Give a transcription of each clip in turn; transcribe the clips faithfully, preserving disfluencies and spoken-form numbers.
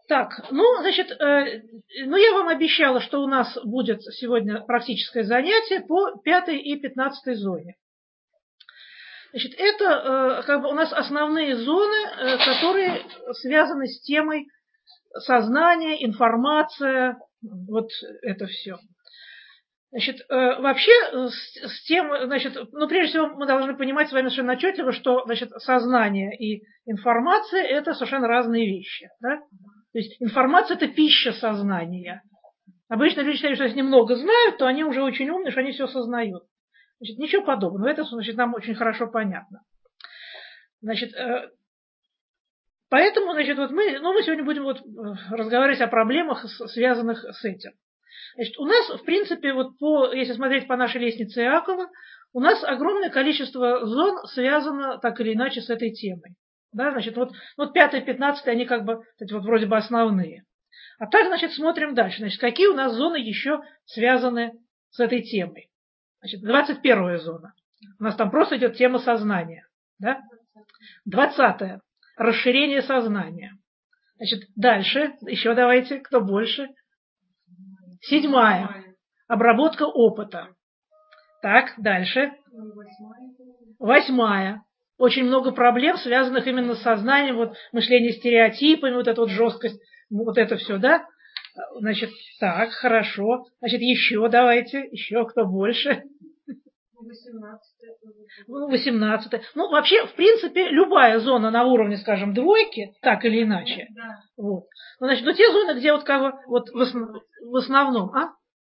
Так, ну, значит, э, ну, я вам обещала, что у нас будет сегодня практическое занятие по пятой и пятнадцатой зоне. Значит, это э, как бы у нас основные зоны, э, которые связаны с темой сознания, информация, вот это все. Значит, э, вообще с, с тем, значит, ну, прежде всего мы должны понимать с вами совершенно отчетливо, что, значит, сознание и информация – это совершенно разные вещи, да? То есть информация – это пища сознания. Обычно люди считают, что если немного знают, то они уже очень умные, что они все сознают. Значит, ничего подобного. Это, значит, нам очень хорошо понятно. Значит, э, поэтому, значит, вот мы, ну, мы сегодня будем вот разговаривать о проблемах, связанных с этим. Значит, у нас, в принципе, вот по, если смотреть по нашей лестнице Иакова, у нас огромное количество зон связано так или иначе с этой темой. Да, значит, вот, вот пятая, пятнадцатая, они как бы, кстати, вот вроде бы основные. А так, значит, смотрим дальше. Значит, какие у нас зоны еще связаны с этой темой? Значит, двадцать первая зона. У нас там просто идет тема сознания. Да? двадцатая. Расширение сознания. Значит, дальше, еще давайте, кто больше? Седьмая. Обработка опыта. Так, дальше. Восьмая. Очень много проблем, связанных именно с сознанием, вот мышление стереотипами, вот эта вот жесткость, вот это все, да? Значит, так, хорошо. Значит, еще давайте, еще кто больше? восемнадцатая. Ну, вообще, в принципе, любая зона на уровне, скажем, двойки, так или иначе. Вот. Ну, значит, ну, те зоны, где вот как бы, вот в, основ, в основном, а?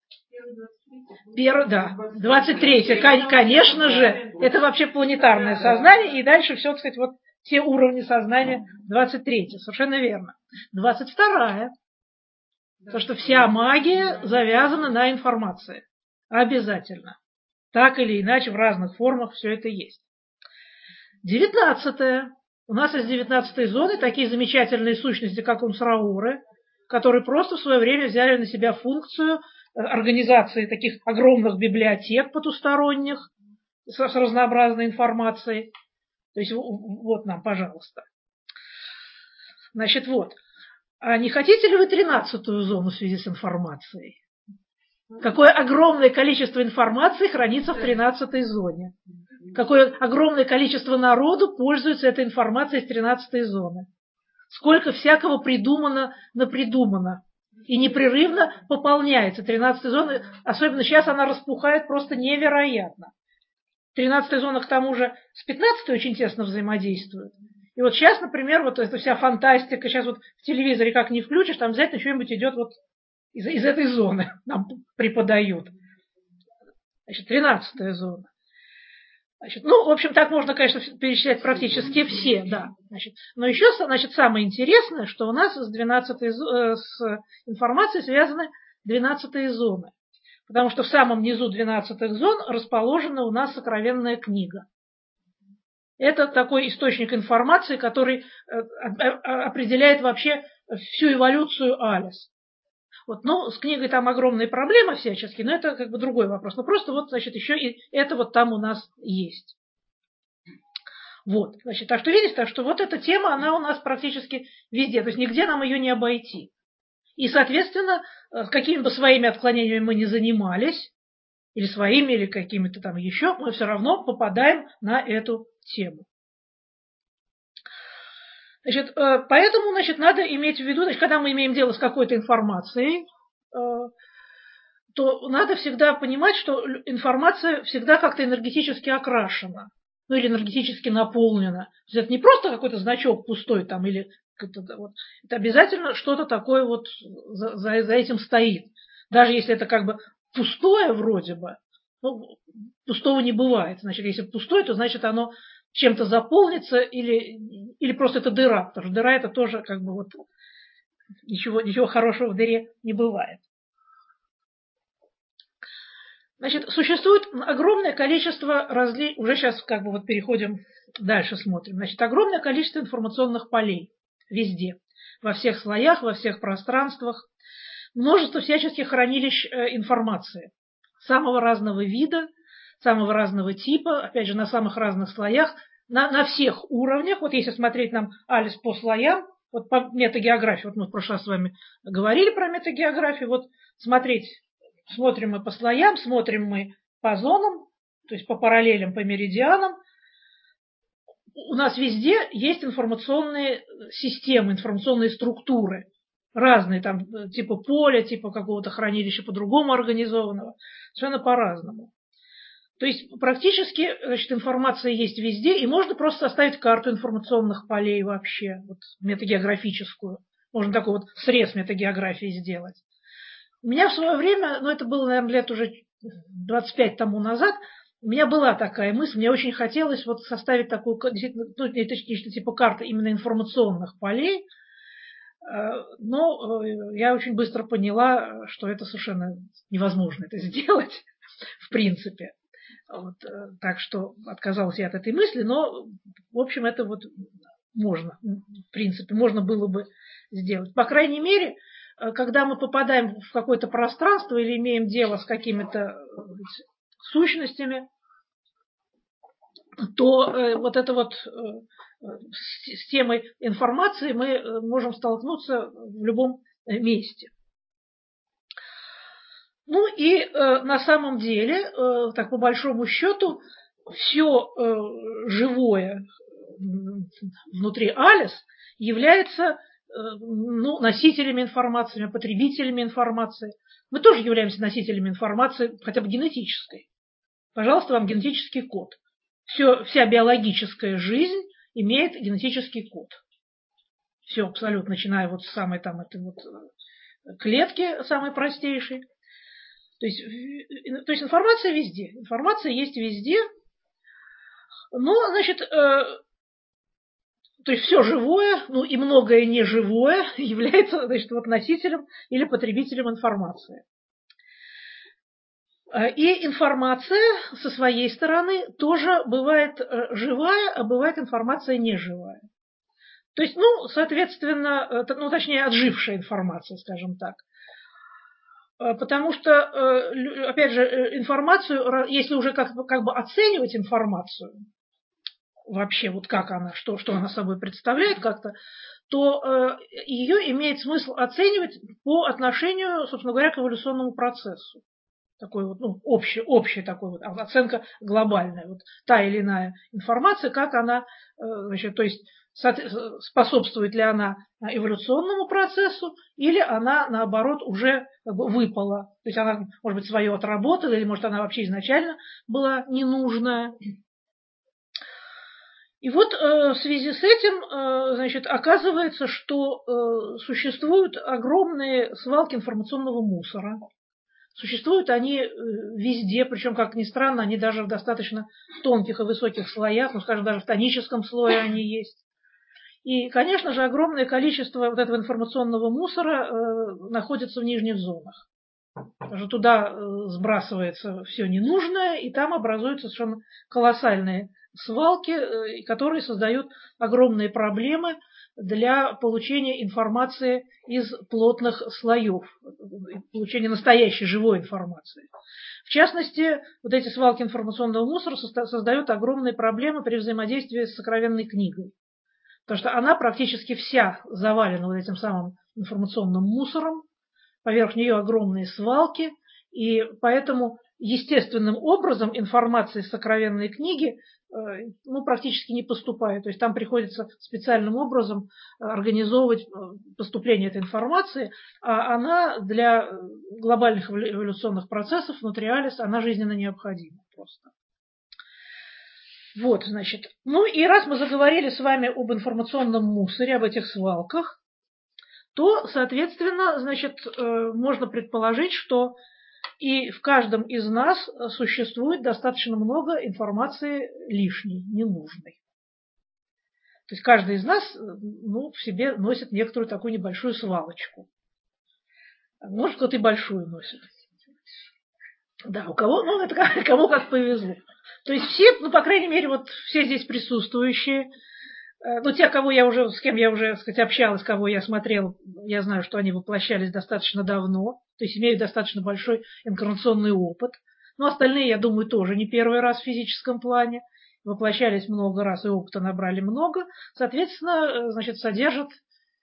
Первый, да, двадцать третья, конечно же, это вообще планетарное сознание, и дальше все, так сказать, вот те уровни сознания двадцать третья, совершенно верно. двадцать вторая, то, что вся магия завязана на информации. Обязательно. Так или иначе, в разных формах все это есть. девятнадцатая. У нас из девятнадцатой зоны такие замечательные сущности, как Унсрауры, которые просто в свое время взяли на себя функцию организации таких огромных библиотек потусторонних с разнообразной информацией. То есть вот нам, пожалуйста. Значит, вот. А не хотите ли вы тринадцатую зону в связи с информацией? Какое огромное количество информации хранится в тринадцатой зоне. Какое огромное количество народу пользуется этой информацией из тринадцатой зоны. Сколько всякого придумано, напридумано. И непрерывно пополняется. тринадцатая зона, особенно сейчас она распухает просто невероятно. тринадцатая зона, к тому же, с пятнадцатой очень тесно взаимодействует. И вот сейчас, например, вот эта вся фантастика, сейчас вот в телевизоре как не включишь, там обязательно что-нибудь идет вот из, из этой зоны, нам преподают. Значит, тринадцатая зона. Значит, ну, в общем, так можно, конечно, перечислять практически все, да. Значит, но еще, значит, самое интересное, что у нас с двенадцатой с информацией связаны двенадцатые зоны. Потому что в самом низу двенадцатых зон расположена у нас сокровенная книга. Это такой источник информации, который определяет вообще всю эволюцию Алис. Вот, ну, с книгой там огромные проблемы всяческие, но это как бы другой вопрос. Но просто вот, значит, еще и это вот там у нас есть. Вот, значит, так что видите, так что вот эта тема, она у нас практически везде, то есть нигде нам ее не обойти. И, соответственно, какими бы своими отклонениями мы ни занимались, или своими, или какими-то там еще, мы все равно попадаем на эту тему. Значит, поэтому, значит, надо иметь в виду, значит, когда мы имеем дело с какой-то информацией, то надо всегда понимать, что информация всегда как-то энергетически окрашена, ну или энергетически наполнена. То есть это не просто какой-то значок пустой там, или это, вот, это обязательно что-то такое вот за, за, за этим стоит. Даже если это как бы пустое вроде бы, ну, пустого не бывает. Значит, если пустое, то значит оно чем-то заполнится или, или просто это дыра, потому что дыра это тоже как бы вот ничего, ничего хорошего в дыре не бывает. Значит, существует огромное количество различных, уже сейчас как бы вот переходим дальше, смотрим. Значит, огромное количество информационных полей везде, во всех слоях, во всех пространствах, множество всяческих хранилищ информации самого разного вида, самого разного типа, опять же, на самых разных слоях, на, на всех уровнях. Вот если смотреть нам Алис по слоям, Вот по метагеографии, вот мы в прошлый раз с вами говорили про метагеографию, вот смотреть, смотрим мы по слоям, смотрим мы по зонам, то есть по параллелям, по меридианам. У нас везде есть информационные системы, информационные структуры. Разные, там, типа поля, типа какого-то хранилища по-другому организованного. Совершенно по-разному. То есть практически, значит, информация есть везде, и можно просто составить карту информационных полей вообще, вот, метагеографическую. Можно такой вот срез метагеографии сделать. У меня в свое время, ну это было, наверное, лет уже двадцать пять тому назад, у меня была такая мысль, мне очень хотелось вот составить такую, действительно, ну, точнее, типа карты именно информационных полей, но я очень быстро поняла, что это совершенно невозможно это сделать, в принципе. Вот, так что отказалась я от этой мысли, но, в общем, это вот можно, в принципе, можно было бы сделать. По крайней мере, когда мы попадаем в какое-то пространство или имеем дело с какими-то сущностями, то э, вот это вот э, с, с темой информации мы можем столкнуться в любом месте. Ну и э, на самом деле, э, так по большому счету, все э, живое внутри Алис является э, ну, носителями информации, потребителями информации. Мы тоже являемся носителями информации, хотя бы генетической. Пожалуйста, вам генетический код. Все, вся биологическая жизнь имеет генетический код. Все абсолютно, начиная вот с самой там этой вот клетки, самой простейшей. То есть, то есть информация везде. Информация есть везде. Но, значит, э, то есть все живое, ну и многое неживое является, значит, вот носителем или потребителем информации. И информация со своей стороны тоже бывает живая, а бывает информация неживая. То есть, ну, соответственно, ну, точнее, отжившая информация, скажем так. Потому что, опять же, информацию, если уже как бы, как бы оценивать информацию, вообще вот как она, что, что она собой представляет как-то, то ее имеет смысл оценивать по отношению, собственно говоря, к эволюционному процессу. Такой вот, ну, общий, общий такой вот, оценка глобальная. Вот та или иная информация, как она, значит, то есть способствует ли она эволюционному процессу, или она, наоборот, уже как бы выпала. То есть она, может быть, свое отработала, или, может, она вообще изначально была ненужная. И вот э, в связи с этим, э, значит, оказывается, что э, существуют огромные свалки информационного мусора. Существуют они везде, причем, как ни странно, они даже в достаточно тонких и высоких слоях, ну, скажем, даже в тоническом слое они есть. И, конечно же, огромное количество вот этого информационного мусора э, находится в нижних зонах. Потому что туда э, сбрасывается все ненужное, и там образуются совершенно колоссальные свалки, э, которые создают огромные проблемы для получения информации из плотных слоев, получения настоящей живой информации. В частности, вот эти свалки информационного мусора создают огромные проблемы при взаимодействии с сокровенной книгой. Потому что она практически вся завалена вот этим самым информационным мусором, поверх нее огромные свалки, и поэтому естественным образом информация из сокровенной книги ну, практически не поступает. То есть там приходится специальным образом организовывать поступление этой информации, а она для глобальных эволюционных процессов внутри Алис, она жизненно необходима просто. Вот, значит. Ну и раз мы заговорили с вами об информационном мусоре, об этих свалках, то, соответственно, значит, можно предположить, что и в каждом из нас существует достаточно много информации лишней, ненужной. То есть каждый из нас, ну, в себе носит некоторую такую небольшую свалочку. Может, кто-то и большую носит. Да, у кого, ну, это кому как повезло. То есть все, ну, по крайней мере, вот все здесь присутствующие, ну, те, кого я уже, с кем я уже, так сказать, общалась, кого я смотрела, я знаю, что они воплощались достаточно давно, то есть имеют достаточно большой инкарнационный опыт. Но остальные, я думаю, тоже не первый раз в физическом плане, воплощались много раз и опыта набрали много, соответственно, значит, содержат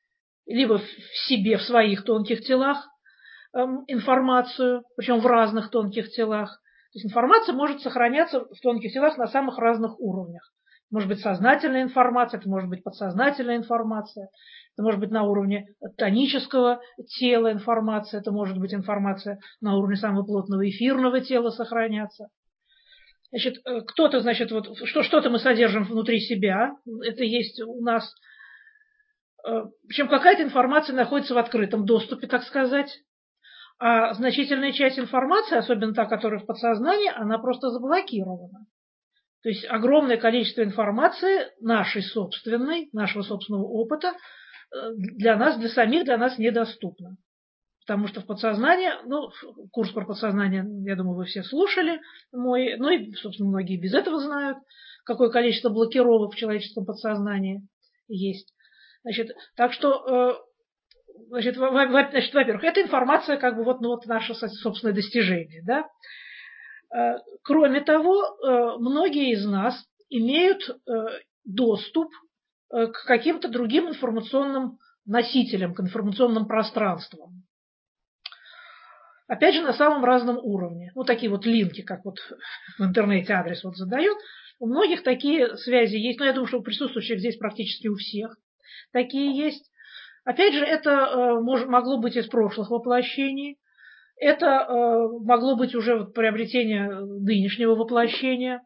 либо в себе, в своих тонких телах информацию, причем в разных тонких телах. То есть информация может сохраняться в тонких телах на самых разных уровнях. Может быть сознательная информация, это может быть подсознательная информация, это может быть на уровне тонического тела информация, это может быть информация на уровне самого плотного эфирного тела сохраняться. Значит, кто-то, значит, вот что, что-то мы содержим внутри себя, это есть у нас, причем какая-то информация находится в открытом доступе, так сказать, а значительная часть информации, особенно та, которая в подсознании, она просто заблокирована. То есть огромное количество информации нашей собственной, нашего собственного опыта для нас, для самих, для нас недоступно. Потому что в подсознании, ну, курс про подсознание, я думаю, вы все слушали мой, ну и, собственно, многие без этого знают, какое количество блокировок в человеческом подсознании есть. Значит, так что, значит, значит, во-первых, эта информация как бы вот, ну, вот наше собственное достижение, да. Кроме того, многие из нас имеют доступ к каким-то другим информационным носителям, к информационным пространствам. Опять же, на самом разном уровне. Ну, такие вот линки, как вот в интернете адрес вот задают. У многих такие связи есть. Но я думаю, что у присутствующих здесь практически у всех такие есть. Опять же, это могло быть из прошлых воплощений. Это могло быть уже вот приобретение нынешнего воплощения.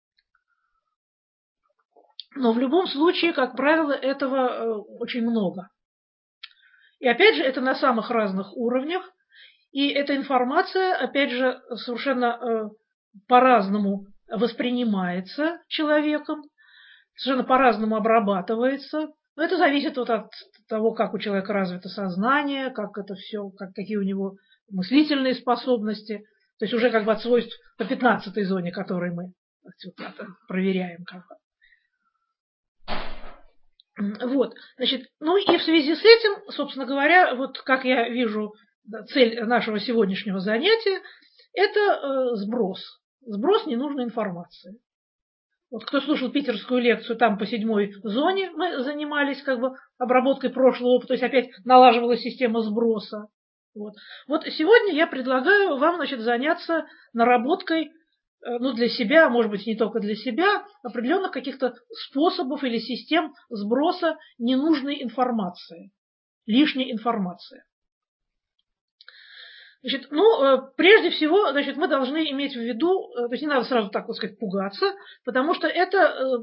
Но в любом случае, как правило, этого очень много. И опять же, это на самых разных уровнях. И эта информация, опять же, совершенно по-разному воспринимается человеком, совершенно по-разному обрабатывается. Но это зависит вот от того, как у человека развито сознание, как это все, как, какие у него мыслительные способности. То есть уже как бы от свойств по пятнадцатой зоне, которые мы проверяем. Как бы. Вот, значит, ну и в связи с этим, собственно говоря, вот как я вижу цель нашего сегодняшнего занятия – это э, сброс. Сброс ненужной информации. Вот кто слушал питерскую лекцию, там по седьмой зоне мы занимались как бы обработкой прошлого опыта, то есть опять налаживалась система сброса. Вот, вот сегодня я предлагаю вам, значит, заняться наработкой, э, ну, для себя, может быть, не только для себя, определенных каких-то способов или систем сброса ненужной информации, лишней информации. Значит, ну, прежде всего, значит, мы должны иметь в виду, то есть не надо сразу так, вот сказать, пугаться, потому что это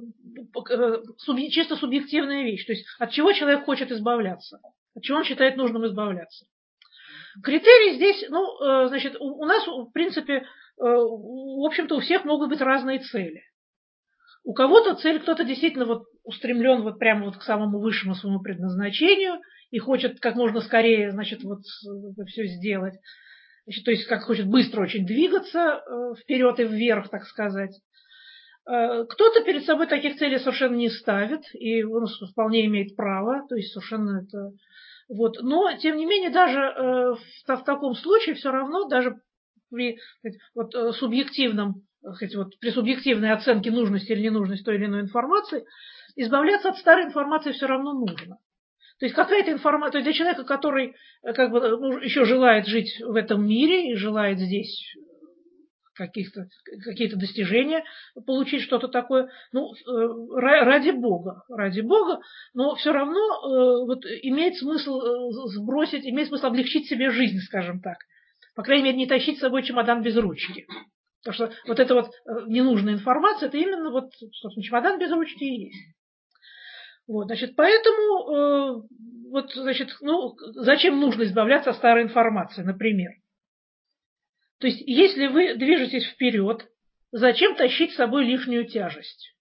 чисто субъективная вещь. То есть от чего человек хочет избавляться, от чего он считает нужным избавляться. Критерии здесь, ну, значит, у нас, в принципе, в общем-то, у всех могут быть разные цели. У кого-то цель, кто-то действительно вот устремлен вот прямо вот к самому высшему своему предназначению и хочет как можно скорее, значит, вот это все сделать. Значит, то есть как хочет быстро очень двигаться э, вперед и вверх, так сказать. Э, кто-то перед собой таких целей совершенно не ставит, и он вполне имеет право, то есть совершенно это... Вот. Но, тем не менее, даже э, в, в таком случае все равно, даже при вот, э, субъективном, хоть, вот, при субъективной оценке нужности или ненужности той или иной информации, избавляться от старой информации все равно нужно. То есть какая-то информация, то есть для человека, который как бы, ну, еще желает жить в этом мире и желает здесь каких-то, какие-то достижения получить, что-то такое, ну, ради Бога, ради Бога, но все равно вот, имеет смысл сбросить, имеет смысл облегчить себе жизнь, скажем так. По крайней мере, не тащить с собой чемодан без ручки. Потому что вот эта вот ненужная информация, это именно вот, собственно, чемодан без ручки и есть. Вот, значит, поэтому, э, вот, значит, ну, зачем нужно избавляться от старой информации, например? То есть, если вы движетесь вперед, зачем тащить с собой лишнюю тяжесть?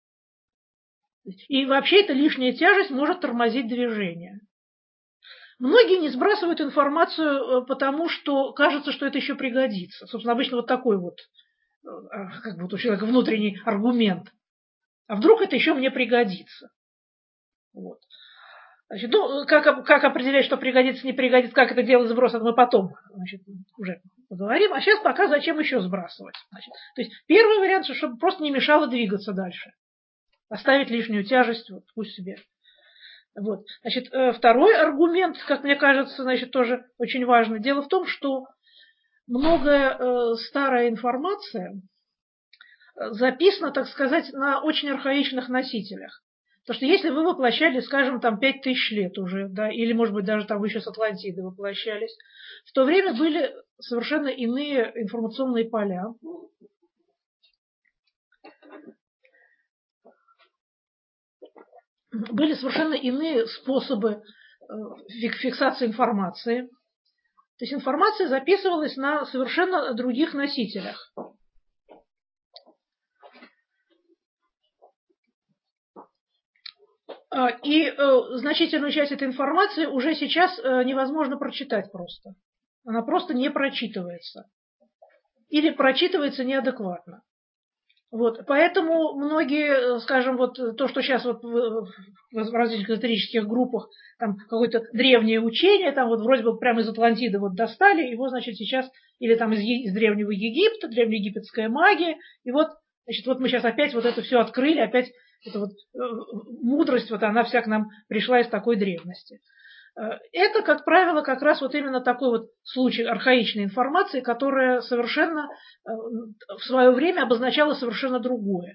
И вообще эта лишняя тяжесть может тормозить движение. Многие не сбрасывают информацию, потому что кажется, что это еще пригодится. Собственно, обычно вот такой вот, как бы вот у человека внутренний аргумент. А вдруг это еще мне пригодится? Вот. Значит, ну, как, как определять, что пригодится, не пригодится, как это делать сброс, это мы потом, значит, уже поговорим. А сейчас пока зачем еще сбрасывать. Значит, то есть первый вариант, чтобы просто не мешало двигаться дальше. Оставить лишнюю тяжесть, вот, пусть себе Вот. Значит, второй аргумент, как мне кажется, значит, тоже очень важный. Дело в том, что многое старая информация записана, так сказать, на очень архаичных носителях. Потому что если вы воплощали, скажем, там пять тысяч лет уже, да, или, может быть, даже там вы еще с Атлантиды воплощались, в то время были совершенно иные информационные поля. Были совершенно иные способы фиксации информации. То есть информация записывалась на совершенно других носителях. И э, значительную часть этой информации уже сейчас э, невозможно прочитать просто. Она просто не прочитывается. Или прочитывается неадекватно. Вот. Поэтому многие, скажем, вот то, что сейчас вот в, в различных эзотерических группах там какое-то древнее учение, там вот вроде бы прямо из Атлантиды вот достали, его, значит, сейчас, или там из, из древнего Египта, древнеегипетская магия, и вот, значит, вот мы сейчас опять вот это все открыли, опять эта вот мудрость, вот она вся к нам пришла из такой древности. Это, как правило, как раз вот именно такой вот случай архаичной информации, которая совершенно в свое время обозначала совершенно другое.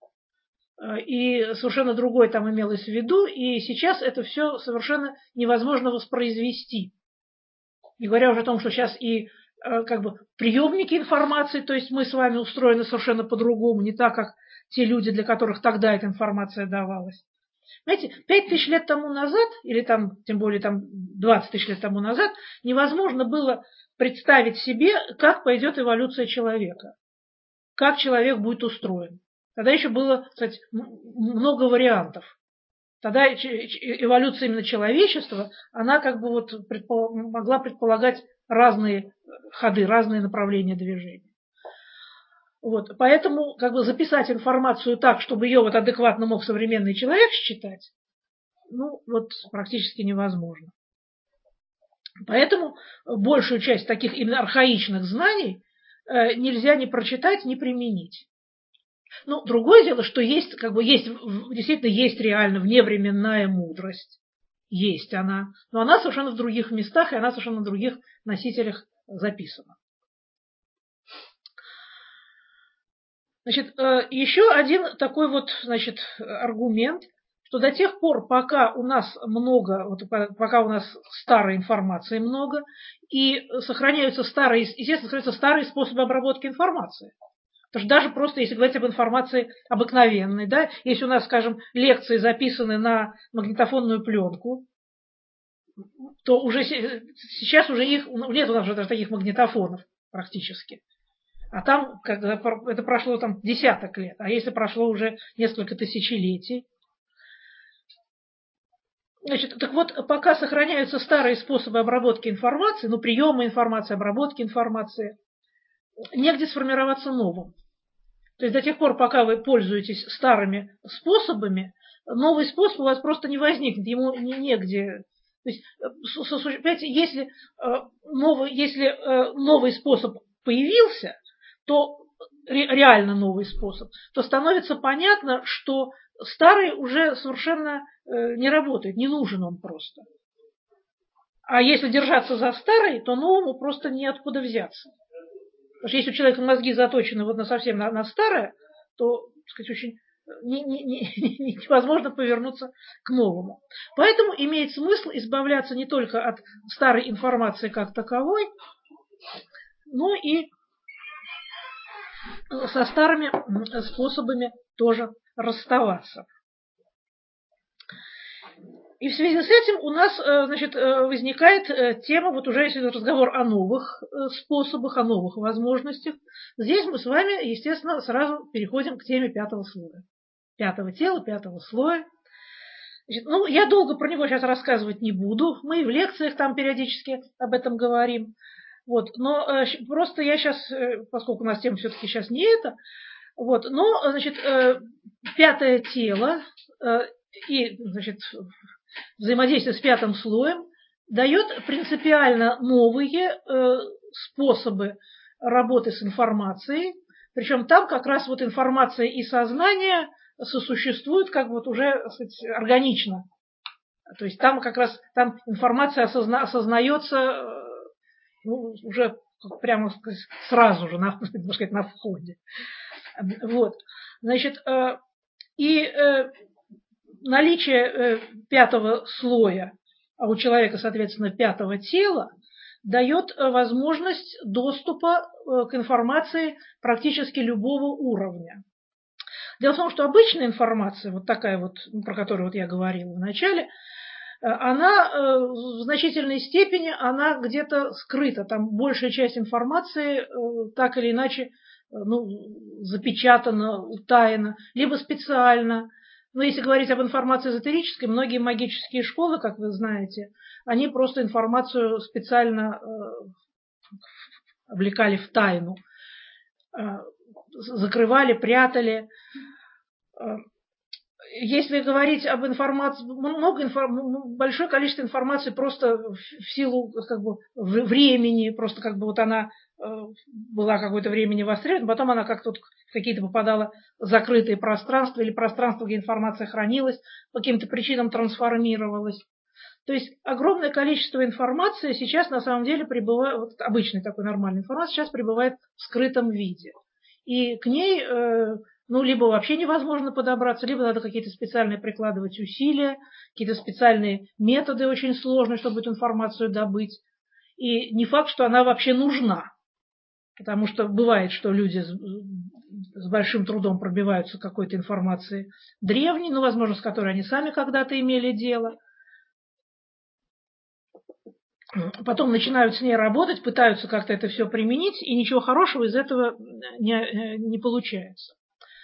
И совершенно другое там имелось в виду, и сейчас это все совершенно невозможно воспроизвести. Не говоря уже о том, что сейчас и как бы приемники информации, то есть мы с вами устроены совершенно по-другому, не так, как те люди, для которых тогда эта информация давалась. Знаете, пять тысяч лет тому назад, или там, тем более там двадцать тысяч лет тому назад, невозможно было представить себе, как пойдет эволюция человека, как человек будет устроен. Тогда еще было, кстати, много вариантов. Тогда эволюция именно человечества, она как бы вот предпол- могла предполагать разные ходы, разные направления движения. Вот, поэтому как бы записать информацию так, чтобы ее вот адекватно мог современный человек считать, ну, вот практически невозможно. Поэтому большую часть таких именно архаичных знаний э, нельзя ни прочитать, ни применить. Ну, другое дело, что есть, как бы есть, действительно есть реально вневременная мудрость. Есть она. Но она совершенно в других местах, и она совершенно на других носителях записана. Значит, еще один такой вот, значит, аргумент, что до тех пор, пока у нас много, вот, пока у нас старой информации много, и сохраняются старые, естественно, сохраняются старые способы обработки информации. Потому что даже просто, если говорить об информации обыкновенной, да, если у нас, скажем, лекции записаны на магнитофонную пленку, то уже сейчас уже их, нет у нас уже даже таких магнитофонов практически. А там, когда это прошло там десяток лет, а если прошло уже несколько тысячелетий. Значит, так вот, пока сохраняются старые способы обработки информации, ну, приема информации, обработки информации, негде сформироваться новым. То есть до тех пор, пока вы пользуетесь старыми способами, новый способ у вас просто не возникнет, ему негде. То есть, понимаете, если новый, если новый способ появился, то реально новый способ, то становится понятно, что старый уже совершенно не работает, не нужен он просто. А если держаться за старый, то новому просто неоткуда взяться. Потому что если у человека мозги заточены вот на совсем на, на старое, то, так сказать, очень не, не, не, невозможно повернуться к новому. Поэтому имеет смысл избавляться не только от старой информации как таковой, но и со старыми способами тоже расставаться. И в связи с этим у нас, значит, возникает тема, вот уже если разговор о новых способах, о новых возможностях, здесь мы с вами, естественно, сразу переходим к теме пятого слоя. Пятого тела, пятого слоя. Значит, ну, я долго про него сейчас рассказывать не буду, мы и в лекциях там периодически об этом говорим. Вот, но э, просто я сейчас, э, поскольку у нас тема все-таки сейчас не это, вот, но, значит, э, пятое тело э, и, значит, взаимодействие с пятым слоем дает принципиально новые э, способы работы с информацией, причем там как раз вот информация и сознание сосуществуют как бы вот уже, так сказать, органично То есть там как раз там информация осозна, осознается ну, уже прямо сказать, сразу же, на, можно сказать, на входе. Вот. Значит, и наличие пятого слоя, а у человека, соответственно, пятого тела, дает возможность доступа к информации практически любого уровня. Дело в том, что обычная информация, вот такая вот, про которую вот я говорила в начале, она в значительной степени, она где-то скрыта. Там большая часть информации так или иначе ну, запечатана, утаена, либо специально. Но если говорить об информации эзотерической, многие магические школы, как вы знаете, они просто информацию специально облекали в тайну, закрывали, прятали. Если говорить об информации, много информ... большое количество информации просто в силу как бы, времени, просто как бы вот она была какое-то время не востребована, потом она как-то вот в какие-то попадала закрытые пространства или пространства, где информация хранилась, по каким-то причинам трансформировалась. То есть огромное количество информации сейчас на самом деле пребывает, вот обычной такой нормальной информации сейчас пребывает в скрытом виде. И к ней ну, либо вообще невозможно подобраться, либо надо какие-то специальные прикладывать усилия, какие-то специальные методы очень сложные, чтобы эту информацию добыть. И не факт, что она вообще нужна. Потому что бывает, что люди с, с большим трудом пробиваются к какой-то информации древней, ну, возможно, с которой они сами когда-то имели дело. Потом начинают с ней работать, пытаются как-то это все применить, и ничего хорошего из этого не, не получается.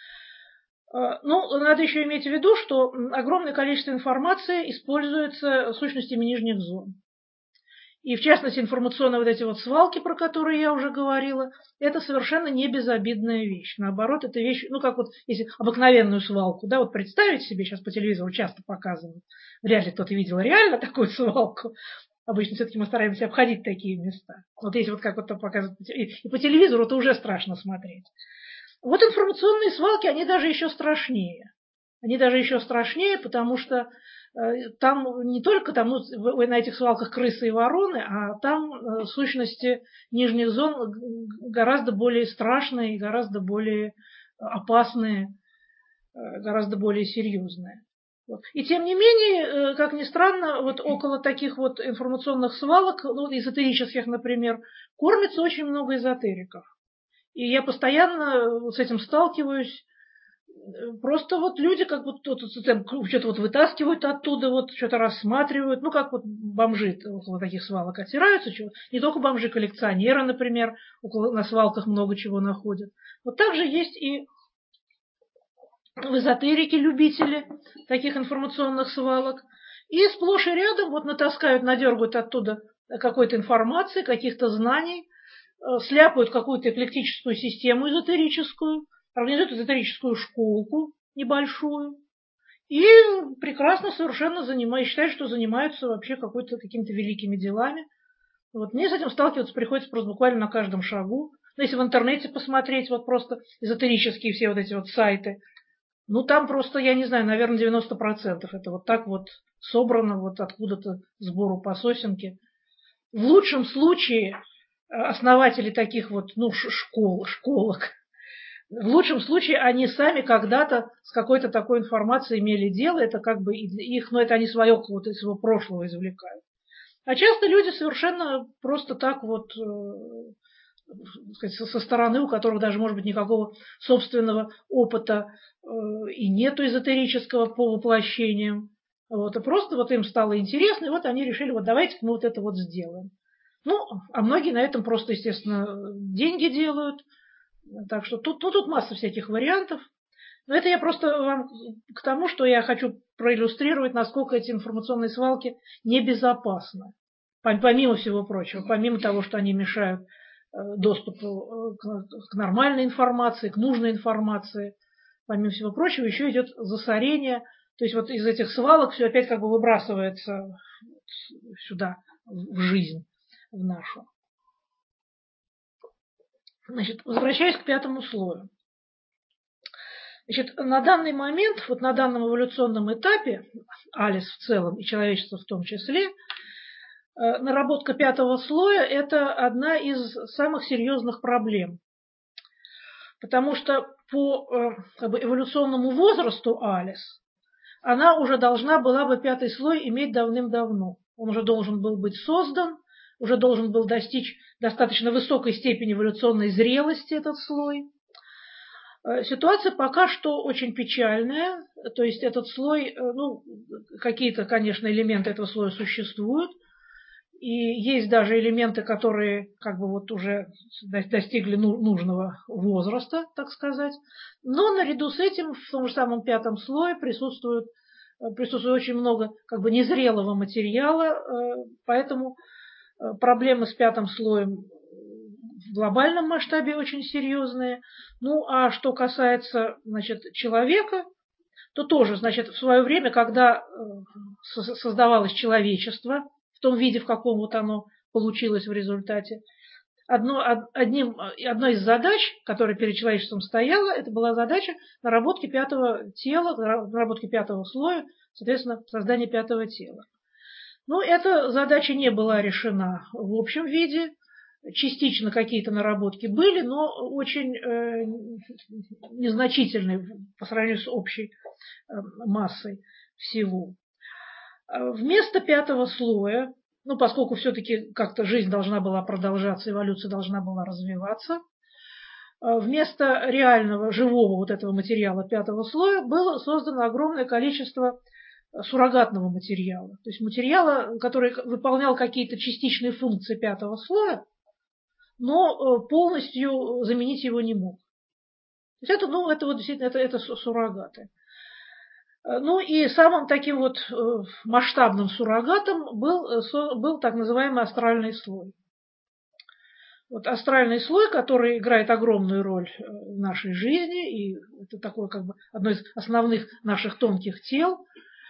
Ну, надо еще иметь в виду, что огромное количество информации используется сущностями нижних зон. И в частности, информационные вот эти вот свалки, про которые я уже говорила, это совершенно не безобидная вещь. Наоборот, это вещь, ну, как вот, если обыкновенную свалку, да, вот представить себе, сейчас по телевизору часто показывают, вряд ли кто-то видел реально такую свалку. Обычно все-таки мы стараемся обходить такие места. Вот если вот как вот показывают, и по телевизору, это уже страшно смотреть. Вот информационные свалки, они даже еще страшнее. Они даже еще страшнее, потому что э, там не только там, ну, на этих свалках крысы и вороны, а там э, сущности нижних зон гораздо более страшные, гораздо более опасные, э, гораздо более серьезные. Вот. И тем не менее, э, как ни странно, вот около таких вот информационных свалок, ну, эзотерических, например, кормится очень много эзотериков. И я постоянно с этим сталкиваюсь. Просто вот люди как бы что-то вот вытаскивают оттуда, вот что-то рассматривают. Ну, как вот бомжи около таких свалок оттираются. Не только бомжи, коллекционеры, например, около, на свалках много чего находят. Вот также есть и в эзотерике любители таких информационных свалок. И сплошь и рядом вот натаскают, надергают оттуда какой-то информации, каких-то знаний, сляпают какую-то эклектическую систему эзотерическую, организуют эзотерическую школку небольшую и прекрасно совершенно занимаются, считают, что занимаются вообще какой-то, какими-то великими делами. Вот мне с этим сталкиваться приходится просто буквально на каждом шагу. Но если в интернете посмотреть вот просто эзотерические все вот эти вот сайты, ну там просто, я не знаю, наверное, девяносто процентов это вот так вот собрано вот откуда-то сбору по сосенке. В лучшем случае основатели таких вот, ну, школ, школок, в лучшем случае они сами когда-то с какой-то такой информацией имели дело, это как бы их, ну, это они свое какого-то своего прошлого извлекают. А часто люди совершенно просто так вот, э, сказать, со стороны, у которых даже, может быть, никакого собственного опыта э, и нету эзотерического по воплощениям, вот, и просто вот им стало интересно, и вот они решили, вот давайте мы вот это вот сделаем. Ну, а многие на этом просто, естественно, деньги делают. Так что тут, ну, тут масса всяких вариантов. Но это я просто вам к тому, что я хочу проиллюстрировать, насколько эти информационные свалки небезопасны. Помимо всего прочего, помимо того, что они мешают доступу к нормальной информации, к нужной информации, помимо всего прочего, еще идет засорение. То есть вот из этих свалок все опять как бы выбрасывается сюда, в жизнь, в нашу. Значит, возвращаясь к пятому слою. Значит, на данный момент, вот на данном эволюционном этапе, Алис в целом и человечество в том числе, наработка пятого слоя – это одна из самых серьезных проблем. Потому что по как бы, эволюционному возрасту Алис она уже должна была бы пятый слой иметь давным-давно. Он уже должен был быть создан, уже должен был достичь достаточно высокой степени эволюционной зрелости этот слой. Ситуация пока что очень печальная, то есть этот слой, ну, какие-то, конечно, элементы этого слоя существуют, и есть даже элементы, которые как бы вот уже достигли нужного возраста, так сказать, но наряду с этим в том же самом пятом слое присутствует, присутствует очень много как бы незрелого материала, поэтому проблемы с пятым слоем в глобальном масштабе очень серьезные. Ну, а что касается, значит, человека, то тоже, значит, в свое время, когда создавалось человечество, в том виде, в каком вот оно получилось в результате, одно, одним, одной из задач, которая перед человечеством стояла, это была задача наработки пятого тела, наработки пятого слоя, соответственно, создания пятого тела. Но эта задача не была решена в общем виде. Частично какие-то наработки были, но очень э, незначительные по сравнению с общей э, массой всего. Вместо пятого слоя, ну, поскольку все-таки как-то жизнь должна была продолжаться, эволюция должна была развиваться, вместо реального, живого вот этого материала пятого слоя было создано огромное количество суррогатного материала. То есть материала, который выполнял какие-то частичные функции пятого слоя, но полностью заменить его не мог. То есть это, ну, это вот действительно это, это суррогаты. Ну и самым таким вот масштабным суррогатом был, был так называемый астральный слой. Вот астральный слой, который играет огромную роль в нашей жизни, и это такое как бы одно из основных наших тонких тел.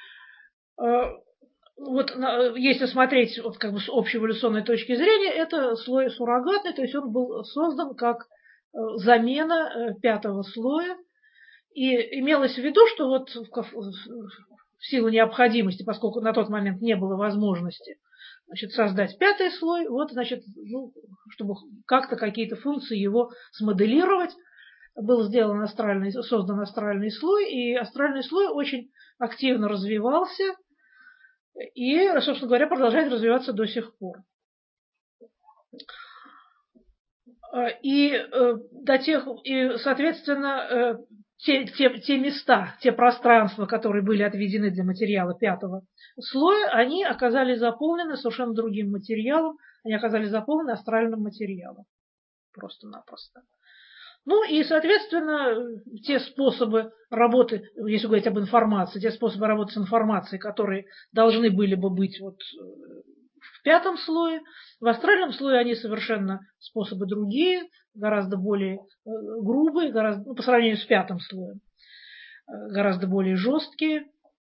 Вот если смотреть вот как бы с общей эволюционной точки зрения, это слой суррогатный, то есть он был создан как замена пятого слоя. И имелось в виду, что вот в силу необходимости, поскольку на тот момент не было возможности, значит, создать пятый слой, вот, значит, ну, чтобы как-то какие-то функции его смоделировать, был сделан астральный, создан астральный слой, и астральный слой очень активно развивался и, собственно говоря, продолжает развиваться до сих пор. И до тех, и, соответственно, те, те, те места, те пространства, которые были отведены для материала пятого слоя, они оказались заполнены совершенно другим материалом, они оказались заполнены астральным материалом. Просто-напросто. Ну и, соответственно, те способы работы, если говорить об информации, те способы работы с информацией, которые должны были бы быть вот в пятом слое, в астральном слое они совершенно способы другие, гораздо более грубые, гораздо, ну, по сравнению с пятым слоем, гораздо более жесткие,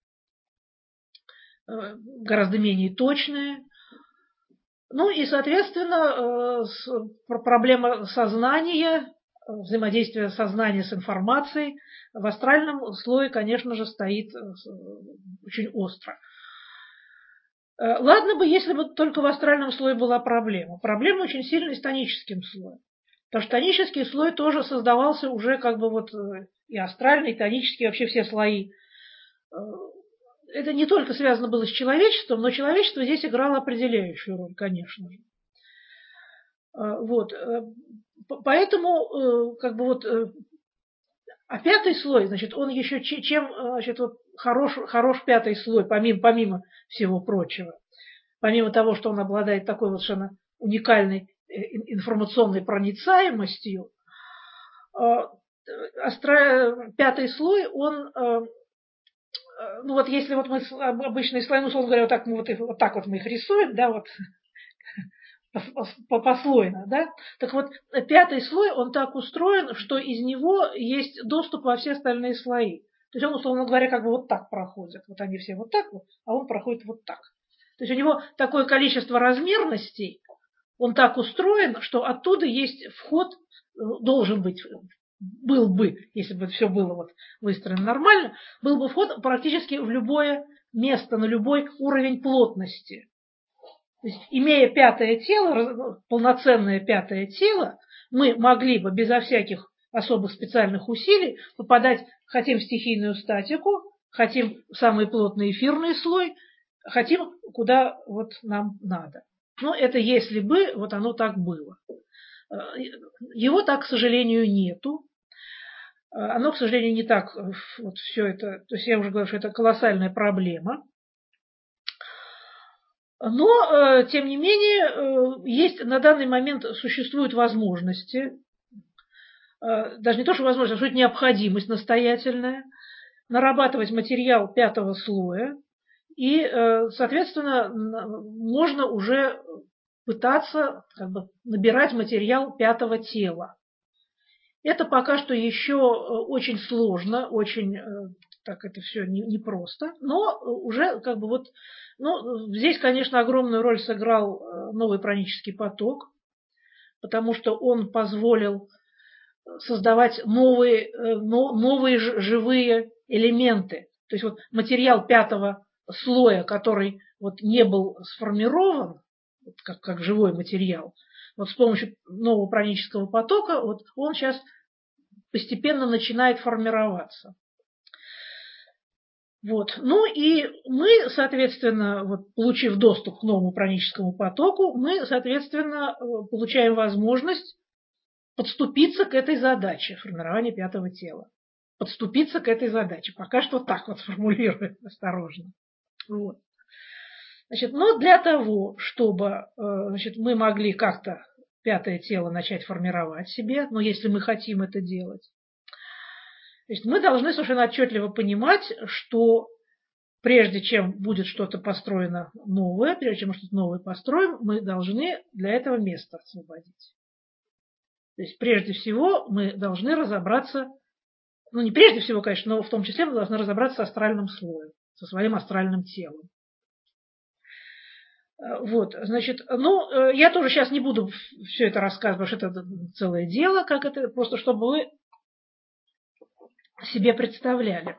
гораздо менее точные. Ну и, соответственно, проблема сознания, взаимодействия сознания с информацией в астральном слое, конечно же, стоит очень остро. Ладно бы, если бы только в астральном слое была проблема. Проблема очень сильная с тоническим слоем. Потому что тонический слой тоже создавался уже как бы вот и астральный, и тонический, вообще все слои. Это не только связано было с человечеством, но человечество здесь играло определяющую роль, конечно же. Вот. Поэтому как бы вот, а пятый слой, значит, он еще чем, значит, вот хорош, хорош пятый слой, помимо, помимо всего прочего, помимо того, что он обладает такой вот совершенно уникальной информационной проницаемостью, пятый слой, он, ну вот если вот мы обычные слои, ну, условно говоря, вот так, мы вот, их, вот так вот мы их рисуем, да, вот, послойно, да, так вот пятый слой, он так устроен, что из него есть доступ во все остальные слои. То есть он, условно говоря, как бы вот так проходит. Вот они все вот так вот, а он проходит вот так. То есть у него такое количество размерностей, он так устроен, что оттуда есть вход, должен быть был бы, если бы все было вот выстроено нормально, был бы вход практически в любое место, на любой уровень плотности. То есть, имея пятое тело, полноценное пятое тело, мы могли бы безо всяких особых специальных усилий попадать, хотим в стихийную статику, хотим в самый плотный эфирный слой, хотим куда вот нам надо. Но это если бы вот оно так было. Его так, к сожалению, нету. Оно, к сожалению, не так вот все это, то есть я уже говорю, что это колоссальная проблема. Но, тем не менее, есть на данный момент существуют возможности, даже не то, что возможность, а существует необходимость настоятельная, нарабатывать материал пятого слоя, и, соответственно, можно уже пытаться как бы набирать материал пятого тела. Это пока что еще очень сложно, очень так это все непросто, но уже как бы вот, ну, здесь, конечно, огромную роль сыграл новый пранический поток, потому что он позволил создавать новые, новые живые элементы. То есть вот материал пятого слоя, который вот не был сформирован, как, как живой материал, вот с помощью нового пранического потока, вот он сейчас постепенно начинает формироваться. Вот. Ну и мы, соответственно, вот, получив доступ к новому праническому потоку, мы, соответственно, получаем возможность подступиться к этой задаче формирования пятого тела. Подступиться к этой задаче. Пока что так вот сформулирую осторожно. Вот. Значит, но для того, чтобы значит, мы могли как-то пятое тело начать формировать себе, но если мы хотим это делать, значит, мы должны совершенно отчетливо понимать, что прежде чем будет что-то построено новое, прежде чем мы что-то новое построим, мы должны для этого место освободить. То есть прежде всего мы должны разобраться, ну не прежде всего, конечно, но в том числе мы должны разобраться с астральным слоем, со своим астральным телом. Вот, значит, ну, я тоже сейчас не буду все это рассказывать, потому что это целое дело, как это, просто чтобы вы себе представляли.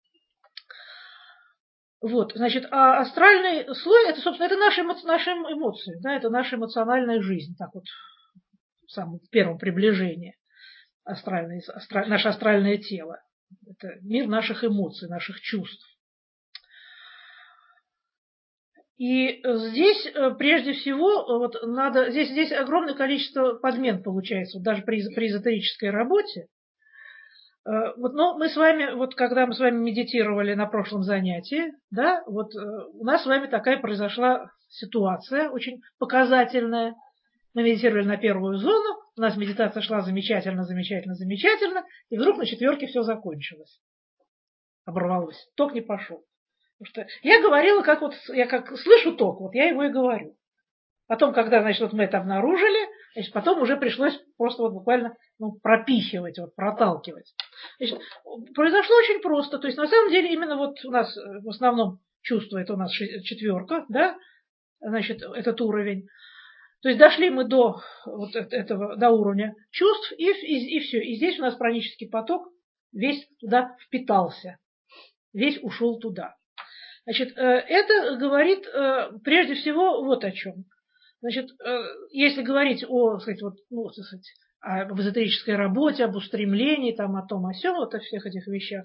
Вот, значит, а астральный слой, это, собственно, это наши, наши эмоции, да, это наша эмоциональная жизнь, так вот, в самом первом приближении, астральное, астра, наше астральное тело. Это мир наших эмоций, наших чувств. И здесь, прежде всего, вот надо, здесь, здесь огромное количество подмен получается, вот даже при, при эзотерической работе. Вот, но мы с вами, вот когда мы с вами медитировали на прошлом занятии, да, вот у нас с вами такая произошла ситуация, очень показательная. Мы медитировали на первую зону, у нас медитация шла замечательно, замечательно, замечательно, и вдруг на четверке все закончилось. Оборвалось. Ток не пошел. Потому что я говорила, как вот, я как слышу ток, вот я его и говорю. Потом, когда, значит, вот мы это обнаружили, значит, потом уже пришлось просто вот буквально ну, пропихивать, вот, проталкивать. Значит, произошло очень просто. То есть, на самом деле, именно вот у нас в основном чувство, это у нас четверка, да, значит, этот уровень. То есть, дошли мы до вот этого, до уровня чувств, и, и, и все. И здесь у нас пранический поток весь туда впитался, весь ушел туда. Значит, это говорит прежде всего вот о чем. Значит, если говорить о, так сказать, вот, ну, так сказать, об эзотерической работе, об устремлении, там, о том, о сём, вот о всех этих вещах,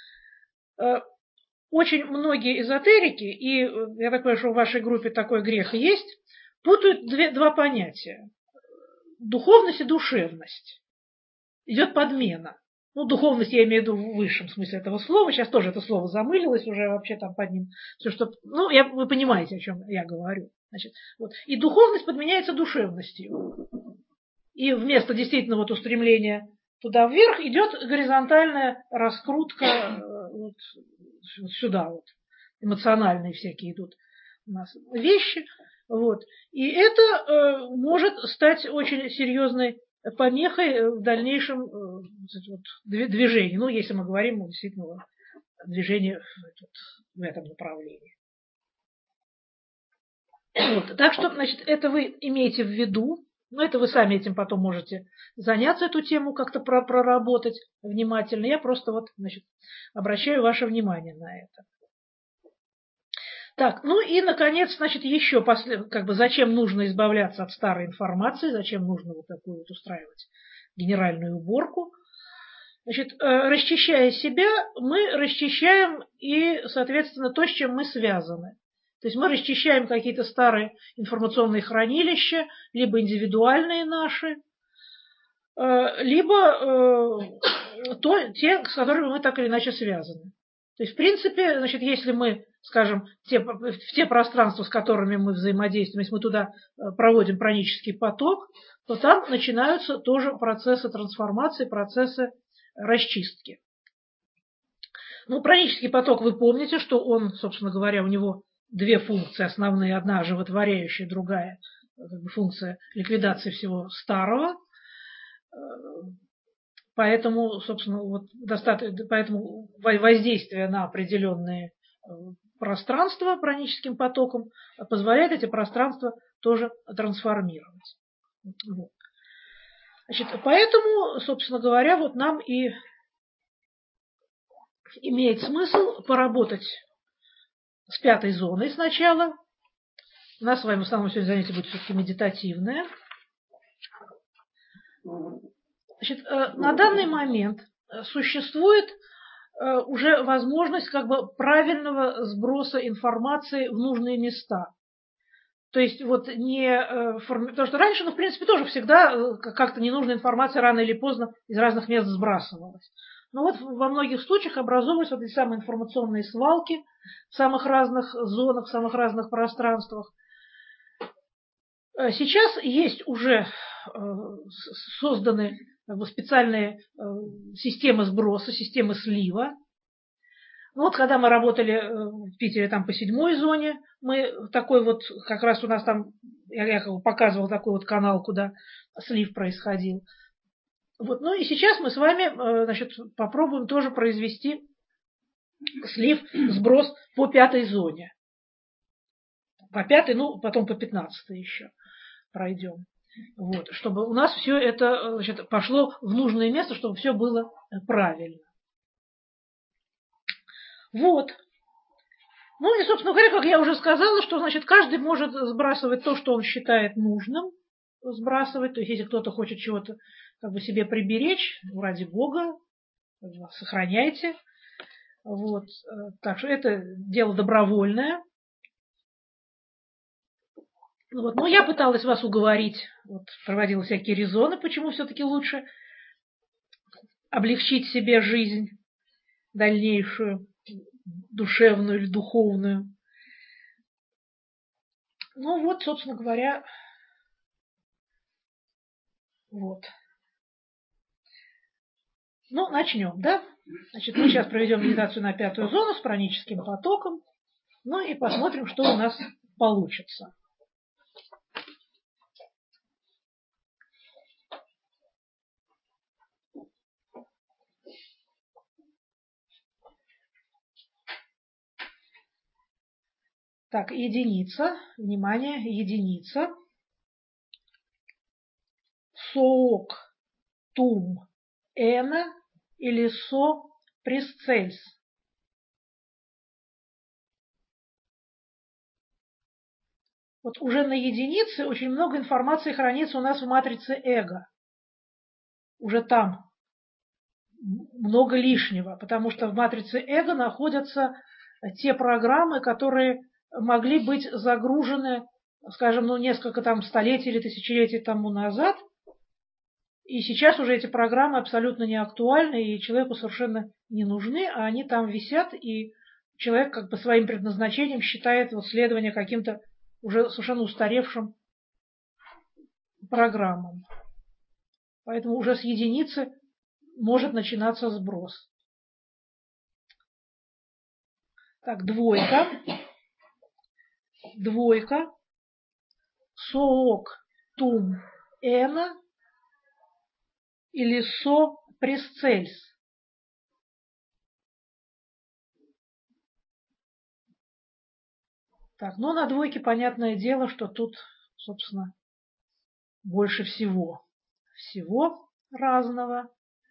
очень многие эзотерики, и я так понимаю, что в вашей группе такой грех есть, путают две, два понятия. Духовность и душевность. Идет подмена. Ну, духовность я имею в виду в высшем смысле этого слова. Сейчас тоже это слово замылилось уже вообще там под ним. Все, что... Ну, я, вы понимаете, о чем я говорю. Значит, вот. И духовность подменяется душевностью. И вместо действительно вот устремления туда вверх идет горизонтальная раскрутка вот, вот сюда вот. Эмоциональные всякие идут у нас вещи. Вот. И это э, может стать очень серьезной помехой в дальнейшем вот, движении. Ну, если мы говорим действительно о движении в этом направлении. Вот. Так что, значит, это вы имеете в виду. Но это вы сами этим потом можете заняться, эту тему как-то проработать внимательно. Я просто вот, значит, обращаю ваше внимание на это. Так, ну и, наконец, значит, еще, после, как бы, зачем нужно избавляться от старой информации, зачем нужно вот такую вот устраивать генеральную уборку. Значит, расчищая себя, мы расчищаем и, соответственно, то, с чем мы связаны. То есть мы расчищаем какие-то старые информационные хранилища, либо индивидуальные наши, либо то, те, с которыми мы так или иначе связаны. То есть, в принципе, значит, если мы, скажем, те, в те пространства, с которыми мы взаимодействуем, если мы туда проводим пранический поток, то там начинаются тоже процессы трансформации, процессы расчистки. Ну, пранический поток, вы помните, что он, собственно говоря, у него две функции основные. Одна животворяющая, другая как бы, функция ликвидации всего старого. Поэтому, собственно, вот достаточно, поэтому воздействие на определенные пространства праническим потоком позволяет эти пространства тоже трансформировать. Вот. Значит, поэтому, собственно говоря, вот нам и имеет смысл поработать с пятой зоной сначала. У нас с вами в основном сегодня занятие будет все-таки медитативное. Значит, на данный момент существует уже возможность как бы правильного сброса информации в нужные места. То есть вот не... Потому что раньше, ну, в принципе, тоже всегда как-то ненужная информация рано или поздно из разных мест сбрасывалась. Но вот во многих случаях образовываются вот эти самые информационные свалки в самых разных зонах, в самых разных пространствах. Сейчас есть уже созданы как бы, специальные системы сброса, системы слива. Ну вот когда мы работали в Питере там по седьмой зоне, мы такой вот, как раз у нас там, я, я показывал такой вот канал, куда слив происходил. Вот, ну и сейчас мы с вами, значит, попробуем тоже произвести слив, сброс по пятой зоне. По пятой, ну потом по пятнадцатой еще пройдем. Вот, чтобы у нас все это, значит, пошло в нужное место, чтобы все было правильно. Вот. Ну и, собственно говоря, как я уже сказала, что, значит, каждый может сбрасывать то, что он считает нужным сбрасывать. То есть, если кто-то хочет чего-то как бы себе приберечь, ради Бога, сохраняйте. Вот. Так что это дело добровольное. Вот. Но я пыталась вас уговорить, вот, проводила всякие резоны, почему все-таки лучше облегчить себе жизнь дальнейшую, душевную или духовную. Ну вот, собственно говоря, вот. Ну, начнем, да? Значит, мы сейчас проведем медитацию на пятую зону с праническим потоком, ну и посмотрим, что у нас получится. Так, единица, внимание, единица. Соок, тум, эна или со пресцельс. Вот уже на единице очень много информации хранится у нас в матрице эго. Уже там много лишнего, потому что в матрице эго находятся те программы, которые могли быть загружены, скажем, ну, несколько там столетий или тысячелетий тому назад, и сейчас уже эти программы абсолютно не актуальны и человеку совершенно не нужны, а они там висят, и человек как бы своим предназначением считает вот следование каким-то уже совершенно устаревшим программам. Поэтому уже с единицы может начинаться сброс. Так, двойка. Двойка. Соок, тум, эна или со пресцельс. Так, ну на двойке понятное дело, что тут, собственно, больше всего. Всего разного.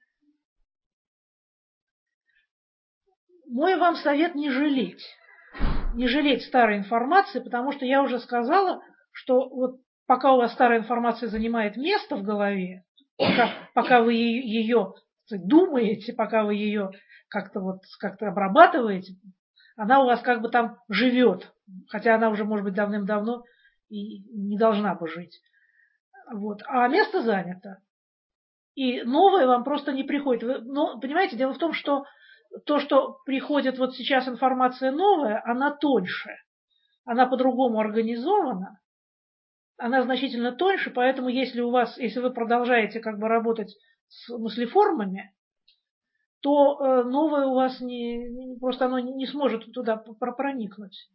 Мой вам совет не жалеть. Не жалеть старой информации, потому что я уже сказала, что вот пока у вас старая информация занимает место в голове, пока, пока вы ее думаете, пока вы ее как-то вот как-то обрабатываете, она у вас как бы там живет, хотя она уже, может быть, давным-давно и не должна бы жить. Вот. А место занято. И новое вам просто не приходит. Вы, но, понимаете, дело в том, что то, что приходит вот сейчас информация новая, она тоньше. Она по-другому организована. Она значительно тоньше, поэтому если у вас, если вы продолжаете как бы работать с мыслеформами, то э, новое у вас не, просто оно не, не сможет туда проникнуть.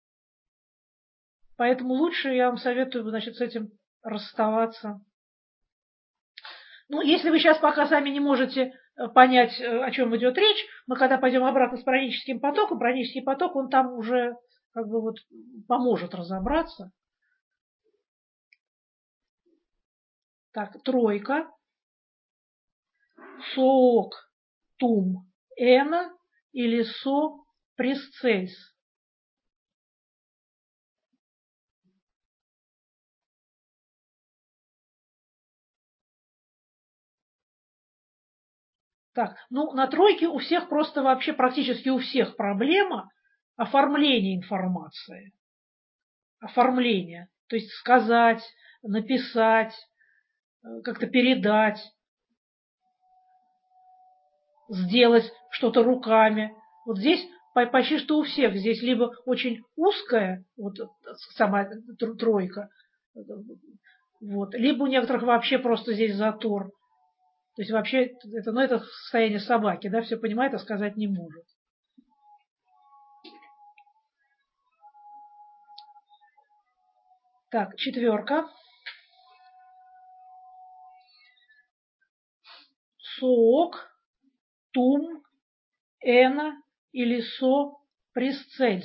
Поэтому лучше я вам советую, значит, с этим расставаться. Ну, если вы сейчас пока сами не можете понять, о чем идет речь, мы когда пойдем обратно с праническим потоком, пранический поток, он там уже как бы вот поможет разобраться. Так, тройка. Соок тум эна или со пресцельс. Так, ну на тройке у всех просто вообще практически у всех проблема оформления информации. Оформление. То есть сказать, написать, как-то передать, сделать что-то руками. Вот здесь почти что у всех. Здесь либо очень узкая, вот сама тройка, вот, либо у некоторых вообще просто здесь затор. То есть вообще это, ну, это состояние собаки, да, все понимает, а сказать не может. Так, четверка. Соок, тум, эна или со пресцельс.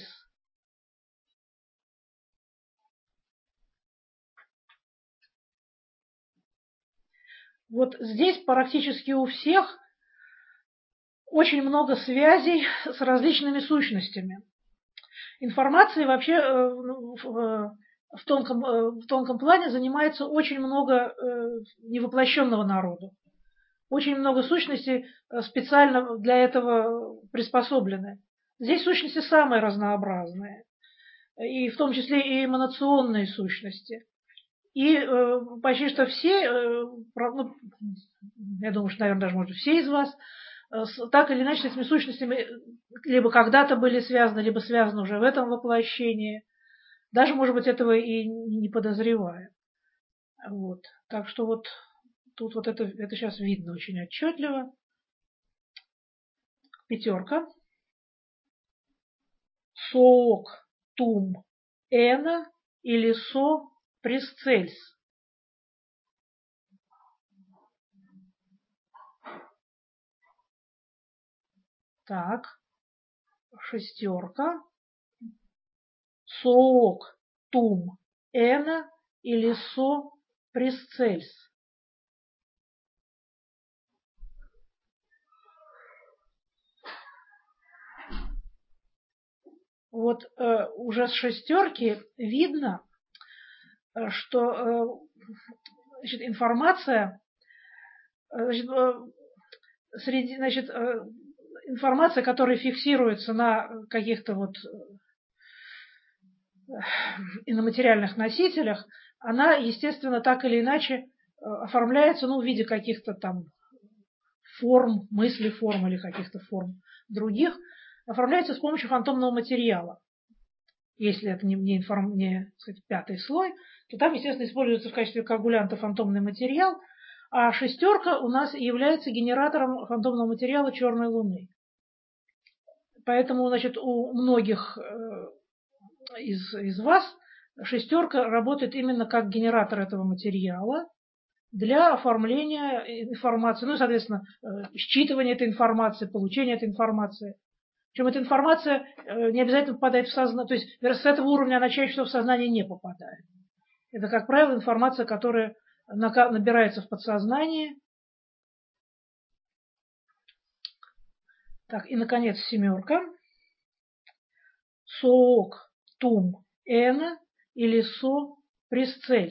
Вот здесь практически у всех очень много связей с различными сущностями. Информацией вообще в тонком, в тонком плане занимается очень много невоплощенного народа. Очень много сущностей специально для этого приспособлены. Здесь сущности самые разнообразные, и в том числе и эманационные сущности. И э, почти что все, э, ну, я думаю, что, наверное, даже, может, все из вас, э, с, так или иначе с этими сущностями либо когда-то были связаны, либо связаны уже в этом воплощении. Даже, может быть, этого и не подозревая. Вот. Так что вот тут вот это, это сейчас видно очень отчетливо. Пятерка. Соок тум эна или со пресцельс. Так, шестерка. Соок тум эна или со пресцельс. Вот э, уже с шестерки видно, э, что э, значит, информация, э, значит, э, среди, значит, э, информация, которая фиксируется на каких-то вот иноматериальных носителях, она, естественно, так или иначе оформляется, ну, в виде каких-то там форм, мыслеформ или каких-то форм других, оформляется с помощью фантомного материала. Если это не, не, информ, не сказать, пятый слой, то там, естественно, используется в качестве коагулянта фантомный материал, а шестерка у нас является генератором фантомного материала черной луны. Поэтому, значит, у многих из, из вас шестерка работает именно как генератор этого материала для оформления информации, ну и, соответственно, считывания этой информации, получения этой информации. Причем эта информация не обязательно попадает в сознание, то есть с этого уровня она чаще всего в сознание не попадает. Это, как правило, информация, которая набирается в подсознании. Так, и, наконец, семерка. Соок тум эна или со пресцельс.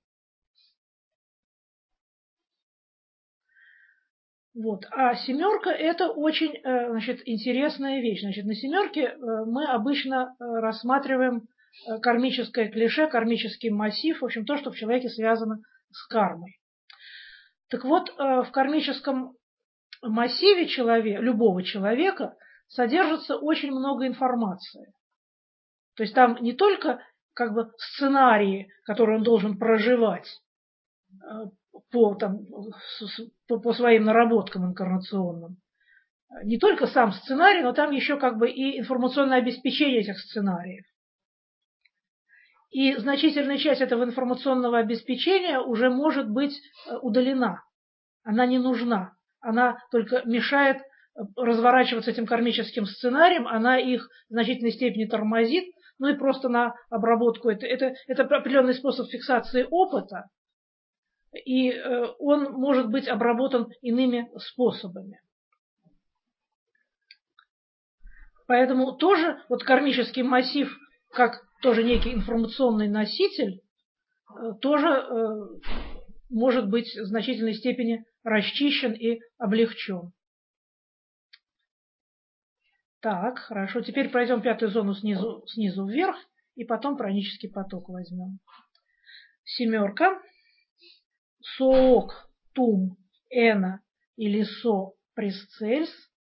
Вот. А семерка – это очень, значит, интересная вещь. Значит, на семерке мы обычно рассматриваем кармическое клише, кармический массив, в общем, то, что в человеке связано с кармой. Так вот, в кармическом массиве человека, любого человека содержится очень много информации. То есть там не только как бы сценарии, которые он должен проживать по, там, по, по своим наработкам инкарнационным, не только сам сценарий, но там еще как бы и информационное обеспечение этих сценариев. И значительная часть этого информационного обеспечения уже может быть удалена. Она не нужна. Она только мешает разворачиваться этим кармическим сценариям, она их в значительной степени тормозит, ну и просто на обработку. Это, это, это определенный способ фиксации опыта, и э, он может быть обработан иными способами. Поэтому тоже вот кармический массив, как тоже некий информационный носитель, э, тоже э, может быть в значительной степени расчищен и облегчен. Так, хорошо. Теперь пройдем пятую зону снизу, снизу вверх, и потом пранический поток возьмем. Семерка. Соок тум эна или со пресцельс.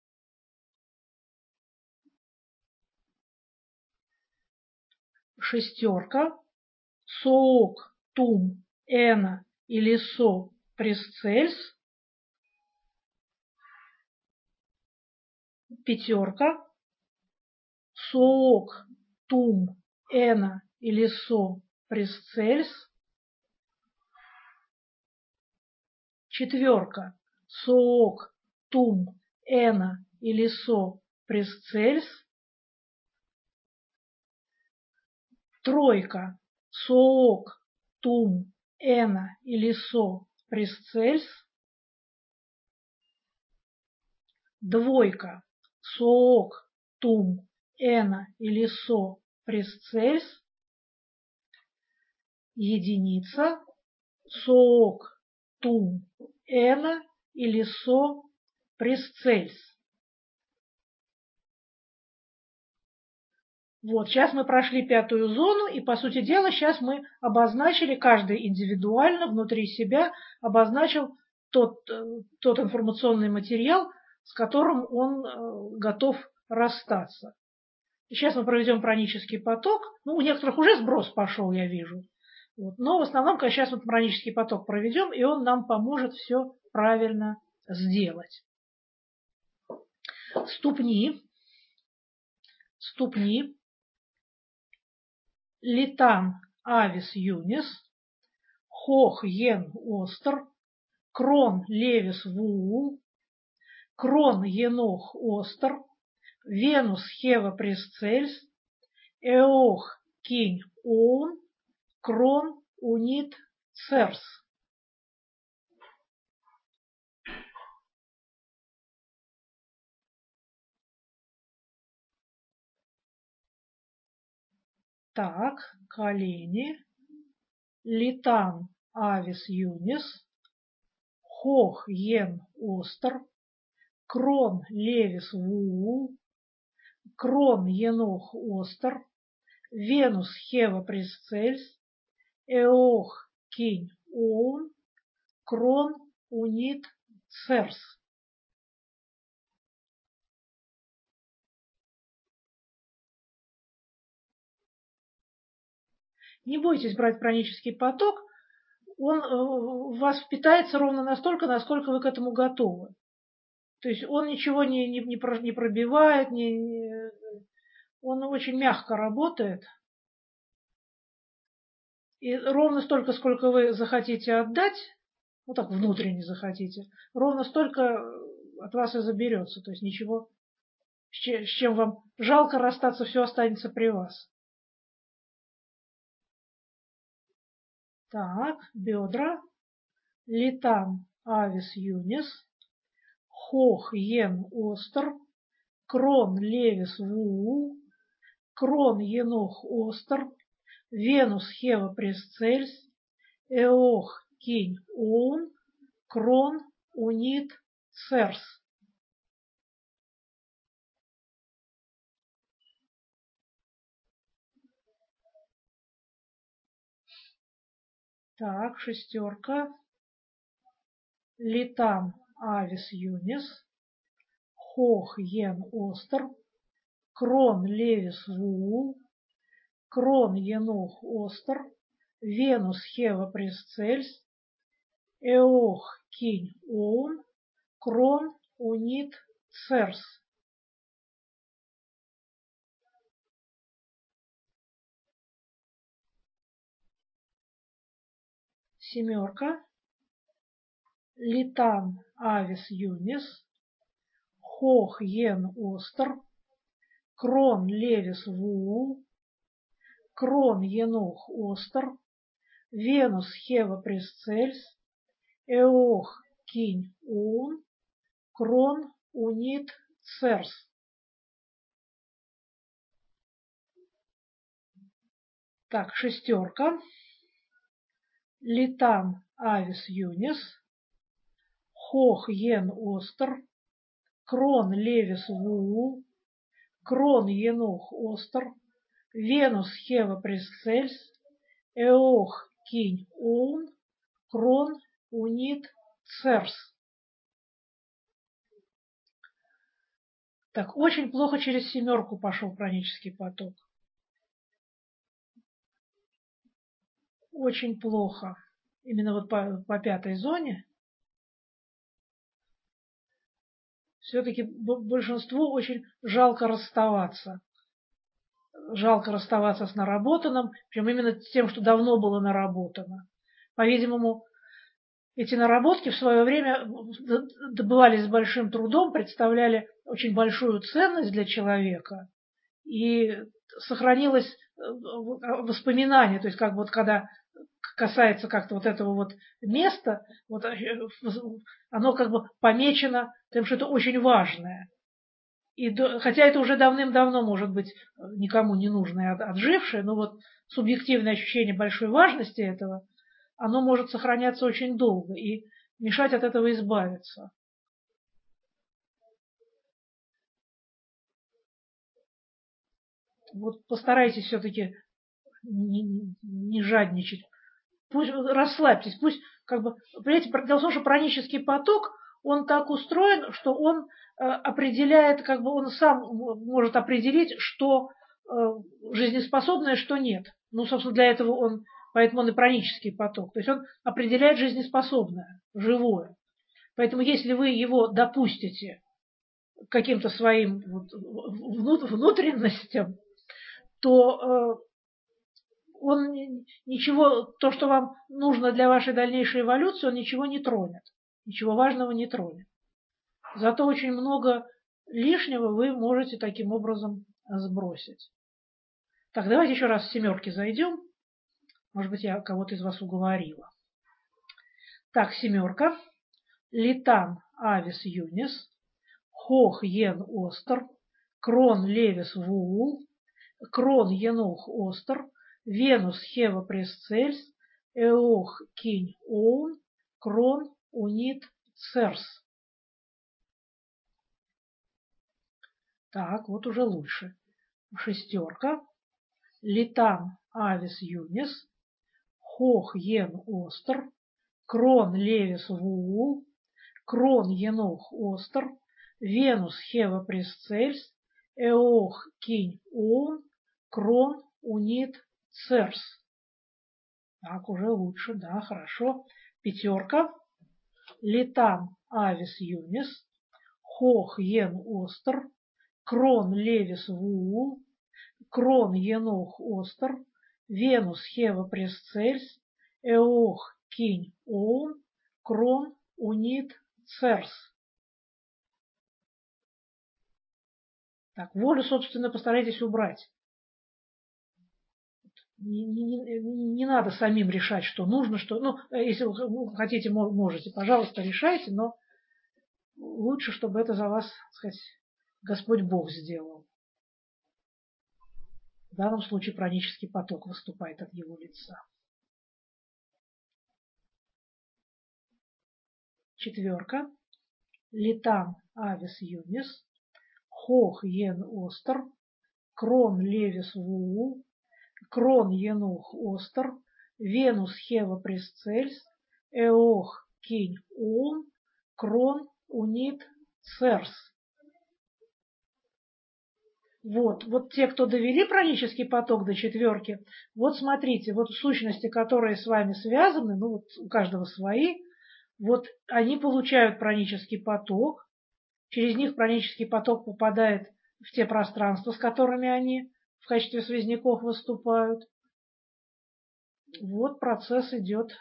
Шестерка. Соок тум эна или со пресцельс. Пятерка. Соок тум эна или со пресцельс. Четверка. Соок тум эна или со пресцельс. Тройка. Соок тум эна или со пресцельс. Двойка. Соок тум эна или со пресцельс. Единица. Соок тум эна или со пресцельс. Вот, сейчас мы прошли пятую зону, и, по сути дела, сейчас мы обозначили, каждый индивидуально, внутри себя, обозначил тот, тот информационный материал, с которым он готов расстаться. И сейчас мы проведем пранический поток. Ну, у некоторых уже сброс пошел, я вижу. Вот. Но в основном, конечно, сейчас мы пранический поток проведем, и он нам поможет все правильно сделать. Ступни. Ступни. Литан авис юнис. Хох ен остр. Крон левис вуул. Крон енох остр. Венус хева пресцельс. Эох кинь оун. Крон унит церс. Так, колени. Литан авис юнис. Хох ен остр. Крон левис вуул. Крон енох остр. Венус хева пресцельс. Эох кинь оун. Крон унит церс. Не бойтесь брать пранический поток, он в вас впитается ровно настолько, насколько вы к этому готовы. То есть он ничего не, не, не пробивает, не, не, он очень мягко работает. И ровно столько, сколько вы захотите отдать, ну так внутренне захотите, ровно столько от вас и заберется. То есть ничего, с чем вам жалко расстаться, все останется при вас. Так, бедра. Литан Авис Юнис, Хох Йен Остер, Крон Левис Вуу, Крон Енох Остер, Венус Хева Пресцельс, Эох Кинь Оун, Крон Унит Церс. Так, шестерка. Литан Авис Юнис, Хох Йен Остер, Крон Левис Вуу, Крон Енох Остер, Венус Хева Пресцельс, Эох Кинь Оун, Крон Унит Церс. Семерка. Литан Авис Юнис, Хох Йен Остер, Крон Левис Вуу, Крон Енох Остер, Венус Хева Пресцельс, Эох Кинь Оун, Крон Унит Церс. Так, шестерка. Литан Авис Юнис, Хох Йен Остер, Крон Левис Вуу, Крон Енох Остер, Венус Хева Пресцельс, Эох Кинь Оун, Крон Унит Церс. Так, очень плохо через семерку пошел пранический поток. Очень плохо. Именно вот по, по пятой зоне. Все-таки большинству очень жалко расставаться. Жалко расставаться с наработанным, причем именно с тем, что давно было наработано. По-видимому, эти наработки в свое время добывались с большим трудом, представляли очень большую ценность для человека, и сохранилось воспоминание, то есть как вот когда касается как-то вот этого вот места, вот оно как бы помечено тем, что это очень важное. И до, хотя это уже давным-давно, может быть, никому не нужное, отжившее, но вот субъективное ощущение большой важности этого, оно может сохраняться очень долго и мешать от этого избавиться. Вот постарайтесь все-таки не, не жадничать. Пусть расслабьтесь, пусть как бы, понимаете, дело в том, что пранический поток, он так устроен, что он э, определяет, как бы он сам может определить, что э, жизнеспособное, что нет. Ну, собственно, для этого он, поэтому он и пранический поток. То есть он определяет жизнеспособное, живое. Поэтому если вы его допустите к каким-то своим вот, внутренностям, то э, он ничего, то, что вам нужно для вашей дальнейшей эволюции, он ничего не тронет. Ничего важного не тронет. Зато очень много лишнего вы можете таким образом сбросить. Так, давайте еще раз в семерки зайдем. Может быть, я кого-то из вас уговорила. Так, семерка. Литан Авис Юнис, Хох Йен Остер, Крон Левис Вуу, Крон Енох Остер, Венус Хева Пресцельс, Эох Кинь Оун, Крон Унит Церс. Так, вот уже лучше. Шестерка. Литан Авис Юнис, Хох Йен Остер, Крон Левис Вуу, Крон Енох Остер, Венус Хева Пресцельс, Эох Кинь Оун, Крон Унит Церс. Так, уже лучше, да, хорошо. Пятерка. Литан Авис Юнис, Хох Йен Остер, Крон Левис Вуу, Крон Енох Остер, Венус Хева Пресцельс, Эох Кинь Оун, Крон Унит Церс. Так, волю, собственно, постарайтесь убрать. Не, не, не, не надо самим решать, что нужно, что... Ну, если вы хотите, можете, пожалуйста, решайте, но лучше, чтобы это за вас, так сказать, Господь Бог сделал. В данном случае пранический поток выступает от его лица. Четверка. Литам авис юнис, хох ен остер, крон левис вуу, крон енух остер, венус хева пресцельс, эох кинь ум, крон унит церс. Вот, вот те, кто довели пранический поток до четверки, вот смотрите, вот сущности, которые с вами связаны, ну вот у каждого свои, вот они получают пранический поток, через них пранический поток попадает в те пространства, с которыми они в качестве связников выступают. Вот процесс идет.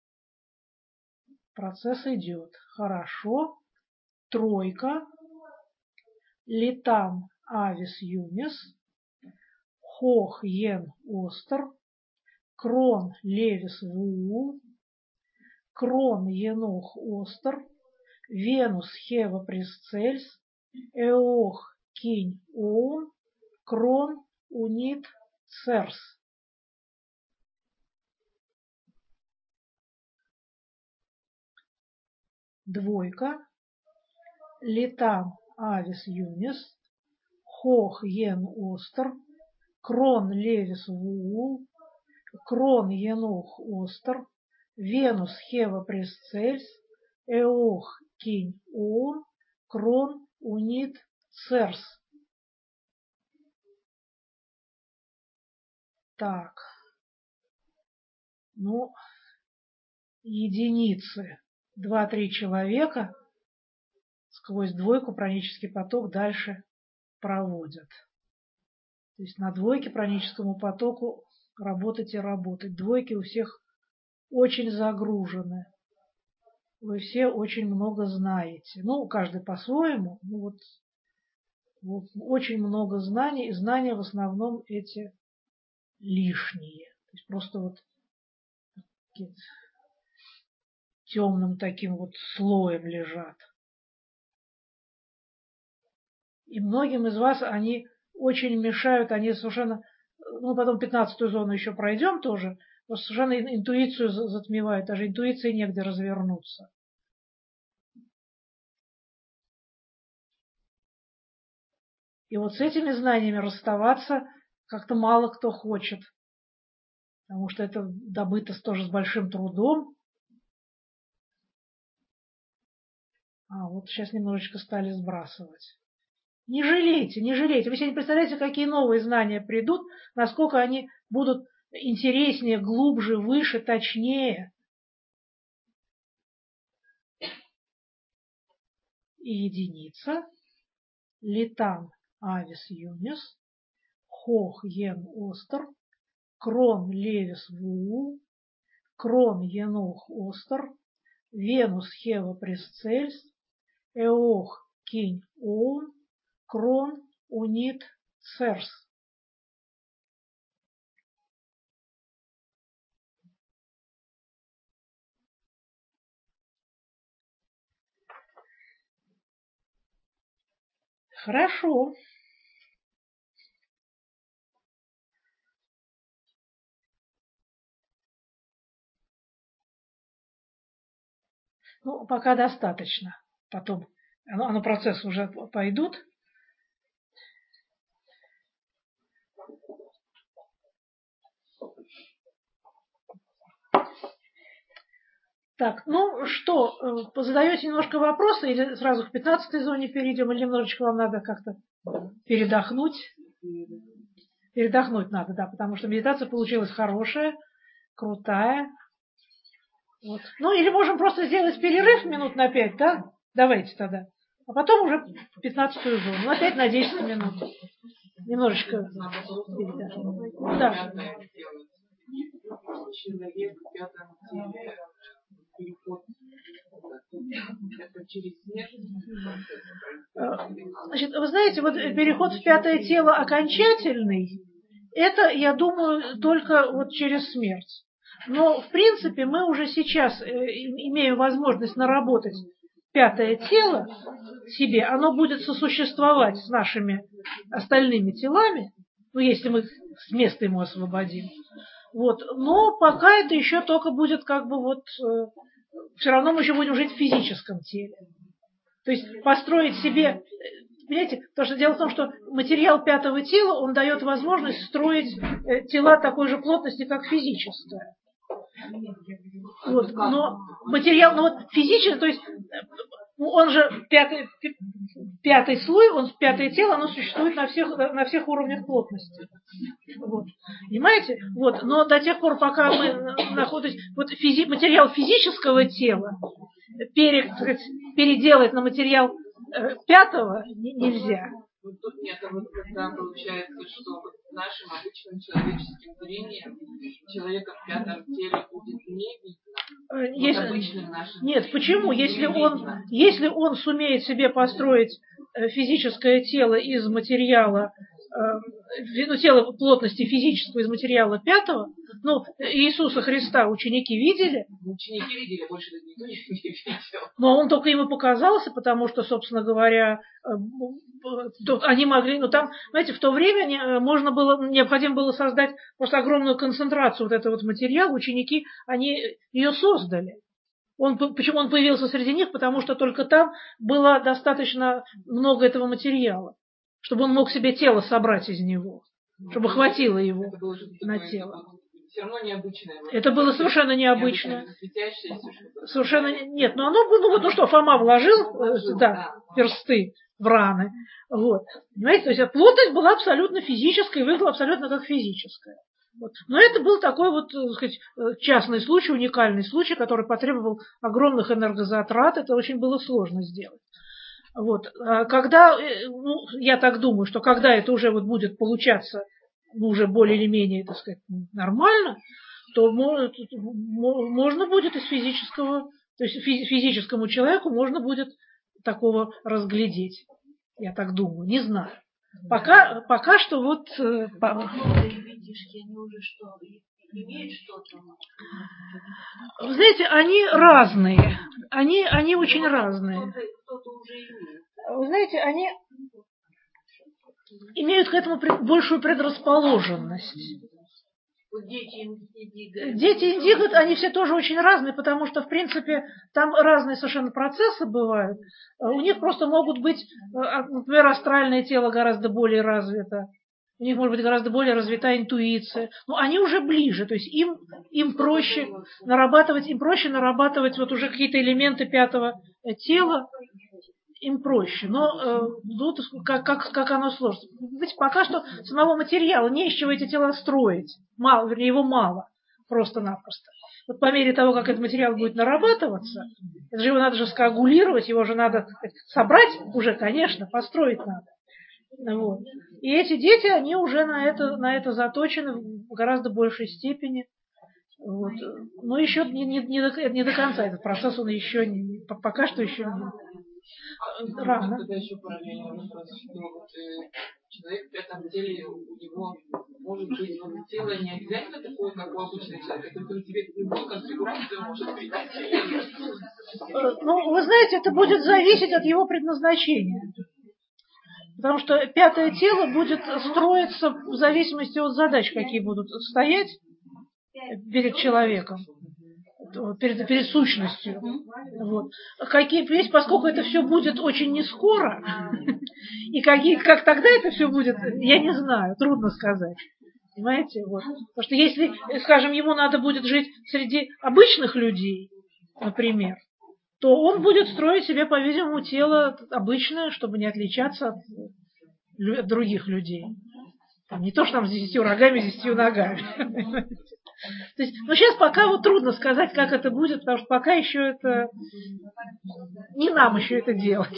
Процесс идет. Хорошо. Тройка. Литам авис юнис. Хох ен остер. Крон левис вуу. Крон енох остер. Венус хева пресцельс. Эох кинь оум. Крон унит церс. Двойка. Литам авис юнис. Хох ен остер. Крон левис вуу. Крон енох остер. Венус хева пресцельс. Эох кинь оум. Крон унит церс. Так. Ну, единицы. Два-три человека сквозь двойку пранический поток дальше проводят. То есть на двойке праническому потоку работать и работать. Двойки у всех очень загружены. Вы все очень много знаете. Ну, каждый по-своему. Ну, вот, вот очень много знаний. И знания в основном эти лишние. То есть просто вот темным таким вот слоем лежат. И многим из вас они очень мешают, они совершенно, ну, потом пятнадцатую зону еще пройдем тоже, но совершенно интуицию затмевают, даже интуиции негде развернуться. И вот с этими знаниями расставаться как-то мало кто хочет, потому что это добыто тоже с большим трудом. А вот сейчас немножечко стали сбрасывать. Не жалейте, не жалейте. Вы себе не представляете, какие новые знания придут, насколько они будут интереснее, глубже, выше, точнее. И единица. Литам авис юнис. Хох ен остер. Крон левис вуу. Крон енох остер. Венус хева пресцельс. Эох кинь оум. Крон унит церс. Хорошо. Ну, пока достаточно. Потом, оно, оно процессы уже пойдут. Так, ну что, задаете немножко вопросы или сразу к пятнадцатой зоне перейдем, или немножечко вам надо как-то передохнуть? Передохнуть надо, да, потому что медитация получилась хорошая, крутая. Вот. Ну, или можем просто сделать перерыв минут на пять, да? Давайте тогда. А потом уже пятнадцатую зону. Ну, опять на десять минут. Немножечко передохнуть. Да. Человек в пятом теле, переход это через Значит, вы знаете, вот переход в пятое тело окончательный, Это, я думаю, только вот через смерть. Но, в принципе, мы уже сейчас имеем возможность наработать пятое тело себе. Оно будет сосуществовать с нашими остальными телами, ну, если мы с места ему освободим. Вот. Но пока это еще только будет как бы вот... Все равно мы еще будем жить в физическом теле. То есть построить себе... Понимаете, потому что дело в том, что материал пятого тела, он дает возможность строить тела такой же плотности, как физическое. Вот. Но материал, ну вот физическое, то есть он же пятый, пятый слой, он пятое тело, оно существует на всех, на всех уровнях плотности. Вот. Понимаете? Вот. Но до тех пор, пока мы находимся... Вот физи, материал физического тела пере, так сказать, переделать на материал э, пятого нельзя. Вот тут нет, а вот когда получается, что вот нашим обычным человеческим зрением человека в пятом теле будет не видно. Если, вот обычным нашим нет, почему? Если он, если он сумеет себе построить физическое тело из материала, ну, тело плотности физического из материала пятого, ну, Иисуса Христа ученики видели? Ученики видели, больше никто не видел. Но он только ему показался, потому что, собственно говоря, они могли, ну там, знаете, в то время можно было, необходимо было создать просто огромную концентрацию вот этого вот материала. Ученики, они ее создали. Он, почему он появился среди них? Потому что только там было достаточно много этого материала, чтобы он мог себе тело собрать из него, чтобы хватило его на тело. Все равно необычное. Это было совершенно необычно. Совершенно нет. Но оно было, ну что, Фома вложил да, персты в раны. Вот. Понимаете, то есть плотность была абсолютно физическая, выглядела абсолютно как физическая. Вот. Но это был такой вот, так сказать, частный случай, уникальный случай, который потребовал огромных энергозатрат. Это очень было сложно сделать. Вот. Когда, ну, я так думаю, что когда это уже вот будет получаться, ну, уже более или менее, так сказать, нормально, то может, можно будет из физического, то есть физическому человеку можно будет такого разглядеть. Я так думаю, не знаю. Пока, пока что вот... Вы знаете, они разные. Они, они очень разные. Вы знаете, они имеют к этому большую предрасположенность. Дети индиго, они все тоже очень разные, потому что, в принципе, там разные совершенно процессы бывают. У них просто могут быть, например, астральное тело гораздо более развито. У них может быть гораздо более развита интуиция. Но они уже ближе, то есть им, им проще нарабатывать, им проще нарабатывать вот уже какие-то элементы пятого тела, им проще. Но ну, как, как, как оно сложно. Ведь пока что самого материала не из чего эти тела строить. Мало, вернее, его мало. Просто-напросто. Вот по мере того, как этот материал будет нарабатываться, это же его надо же скоагулировать, его же надо собрать уже, конечно, построить надо. Вот. И эти дети, они уже на это, на это заточены в гораздо большей степени. Вот. Но еще не, не, не, до, не до конца этот процесс, он еще не, пока что еще не рано. Тогда еще параллельно вопрос, что вот, э, человек в пятом теле, у него может быть тело не обязательно такое, как у обычного человека, только тебе любую конфигурацию может придать. Ну, вы знаете, это будет зависеть от его предназначения. Потому что пятое тело будет строиться в зависимости от задач, какие будут стоять перед человеком, перед, перед сущностью. Вот. Какие, поскольку это все будет очень не скоро, и какие, как тогда это все будет, я не знаю, трудно сказать. Понимаете? Вот. Потому что если, скажем, ему надо будет жить среди обычных людей, например, то он будет строить себе, по-видимому, тело обычное, чтобы не отличаться от, от других людей. Там, не то, что там с десятью рогами, с десятью ногами. То есть, ну, сейчас пока вот трудно сказать, как это будет, потому что пока еще это... Не нам еще это делать.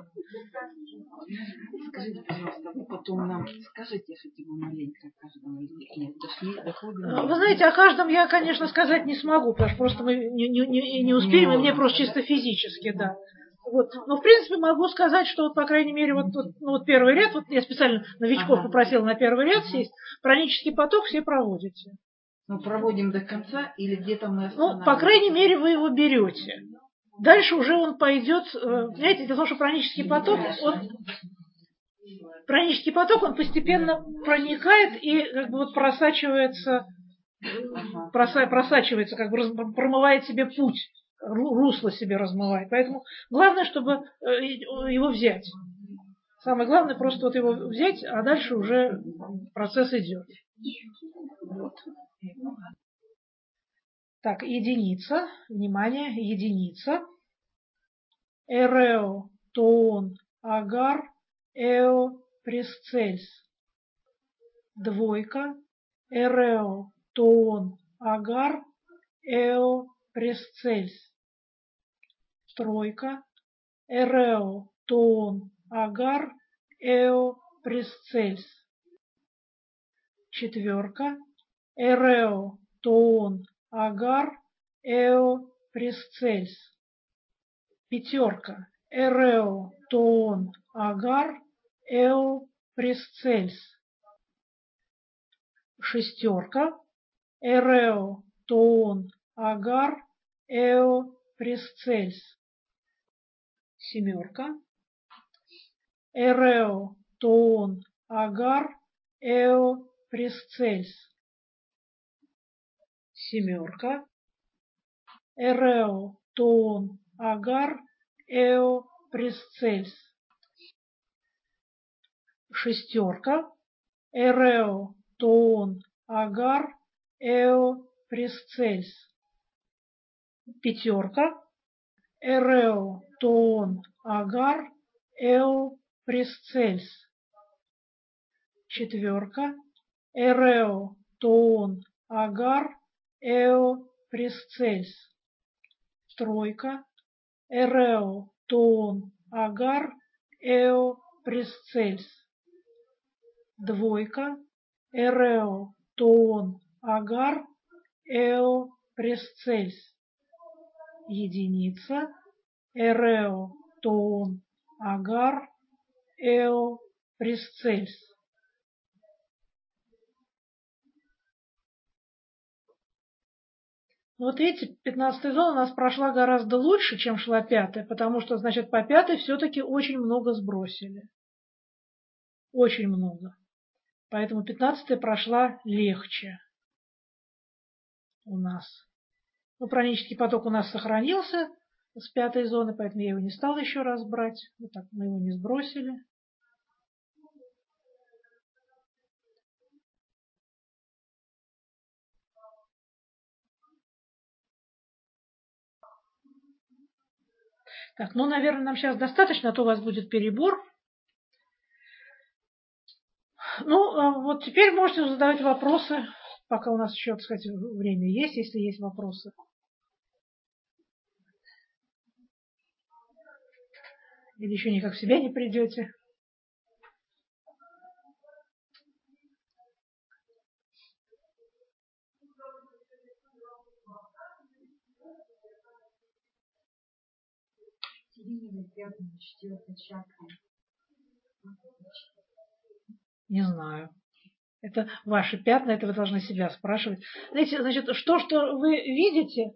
Скажите, пожалуйста, вы потом нам скажете хотя бы маленько о каждом из них? Нет, дошли, доходим. Вы знаете, о каждом я, конечно, сказать не смогу, потому что просто мы не, не, не, не успеем, и мне просто чисто физически, да. Вот. Но, в принципе, могу сказать, что, вот, по крайней мере, вот, вот, ну, вот первый ряд, вот я специально новичков ага. попросила на первый ряд ага. сесть, пранический поток все проводите. Ну, проводим до конца или где-то мы останавливаемся? Ну, по крайней мере, вы его берете. Дальше уже он пойдет, знаете, дело в том, что пранический поток, он, пранический поток, он постепенно проникает и как бы вот просачивается, ага. проса, просачивается, как бы промывает себе путь. Русло себе размывает. Поэтому главное, чтобы его взять. Самое главное просто вот его взять, а дальше уже процесс идет. Вот. Так, единица. Внимание, единица. Эрео, тоон, агар, эо, пресцельс. Двойка. Эрео, тоон, агар, эо, пресцельс. Тройка. Эрео, тоон, агар, эо, пресцельс. Четверка. Эрео, тоон, агар, эо, пресцельс. Пятерка. Эрео, тоон, агар, эо, пресцельс. Шестерка. Эрео, тоон, агар, эо, пресцельс. Семерка. Эрео, тоон, агар, эо, пресцельс. Семерка. Эрео, тоон, агар, эо, пресцельс. Шестерка. Эрео, тоон, агар, эо, пресцельс. Пятерка. Эрео, тоон, агар, эо, пресцельс. Четверка. Эрео, тоон, агар, эо, пресцельс. Тройка. Эрео, тоон, агар, эо, пресцельс. Двойка. Эрео, тоон, агар, эо, пресцельс. Единица. Эрео, тоон, агар, эо, пресцельс. Вот видите, пятнадцатая зона у нас прошла гораздо лучше, чем шла пятая, потому что, значит, по пятой все-таки очень много сбросили. Очень много. Поэтому пятнадцатая прошла легче у нас. Ну, пранический поток у нас сохранился с пятой зоны, поэтому я его не стала еще раз брать. Вот так мы его не сбросили. Так, ну, наверное, нам сейчас достаточно, а то у вас будет перебор. Ну, вот теперь можете задавать вопросы, пока у нас еще, так сказать, время есть, если есть вопросы. Или еще никак в себя не придете. Не знаю. Это ваши пятна, это вы должны себя спрашивать. Знаете, значит, что, что вы видите